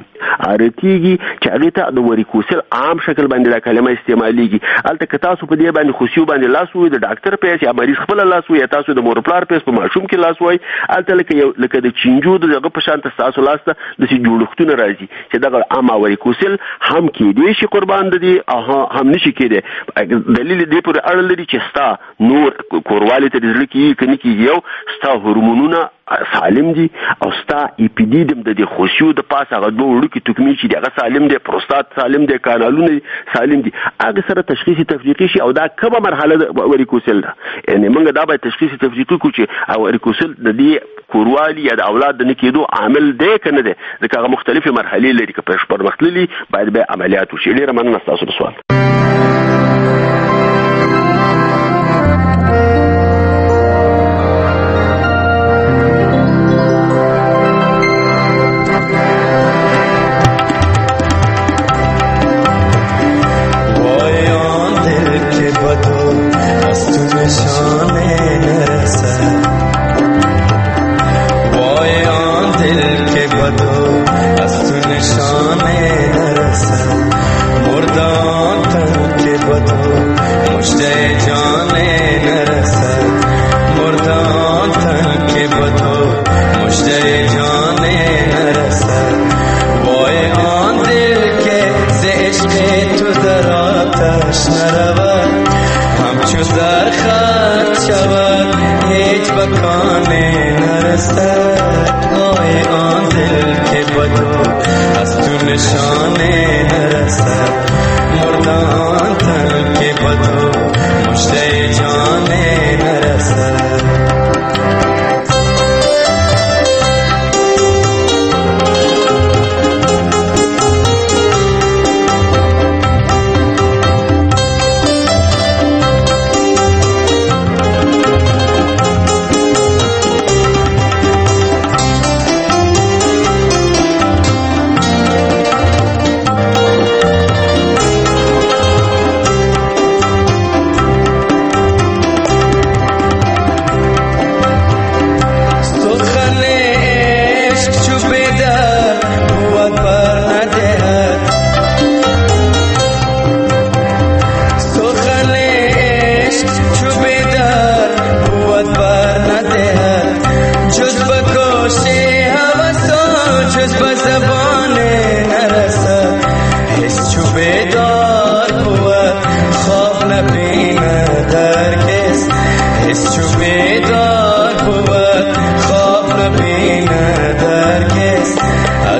چې هغه ته د وریکوسل عام شکل باندې دا کلمه استعماليږي. الته که تاسو په دې باندې خوشیو باندې لاس وي د ډاکټر پیس یا مریض خپل لاس وي یا تاسو د مور پلار پیس په ماشوم کې لاس وي الته لکه د چینجو دغه په شان تاسو لاس ته د جوړښتونه راځي چې دغه عام وریکوسل هم کې دي شي قربان دي هم نشي کېده. دلیل دې پر اړه لري چې ستا نور کورواله ته ځل کې کني کې یو ستا هورمونونه سالم دي او ستا اپیډیډم د دې خوشیو د پاسه غو وړو کې توکمي چې دغه سالم دي پروستات سالم دي کانالونه سالم دي هغه سره تشخیصي تفریقي شي او دا کومه مرحله وریکوسل ده. یعنی موږ دا به تشخیصي تفریقي کو چې او وریکوسل د دې کوروالی یا د اولاد د نکېدو عامل دی کنه ده ځکه هغه مختلفه مرحلې لري که په شپږ مختللي باید به عملیات وشي. ډیره مننه تاسو د سوال.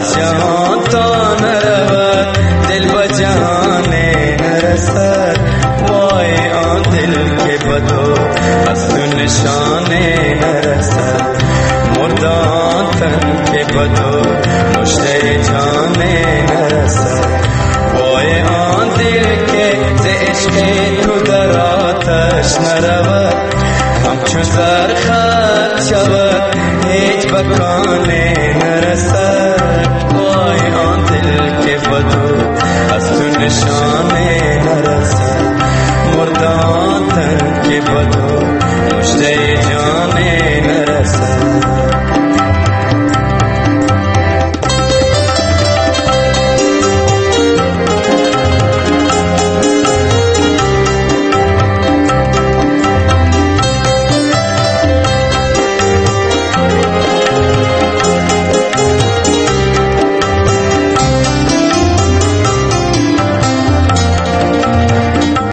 جهان تا نرود دل به جهان نرسد وای آن دل که بدو از تو نشانه نرسد مردان تن که بدو مشته جانه نرسد وای آن دل که ز عشق تو در آتش نرود همچو زر خط شود هیچ بکانه نرسد وای آن دل که بدو از تو نشانه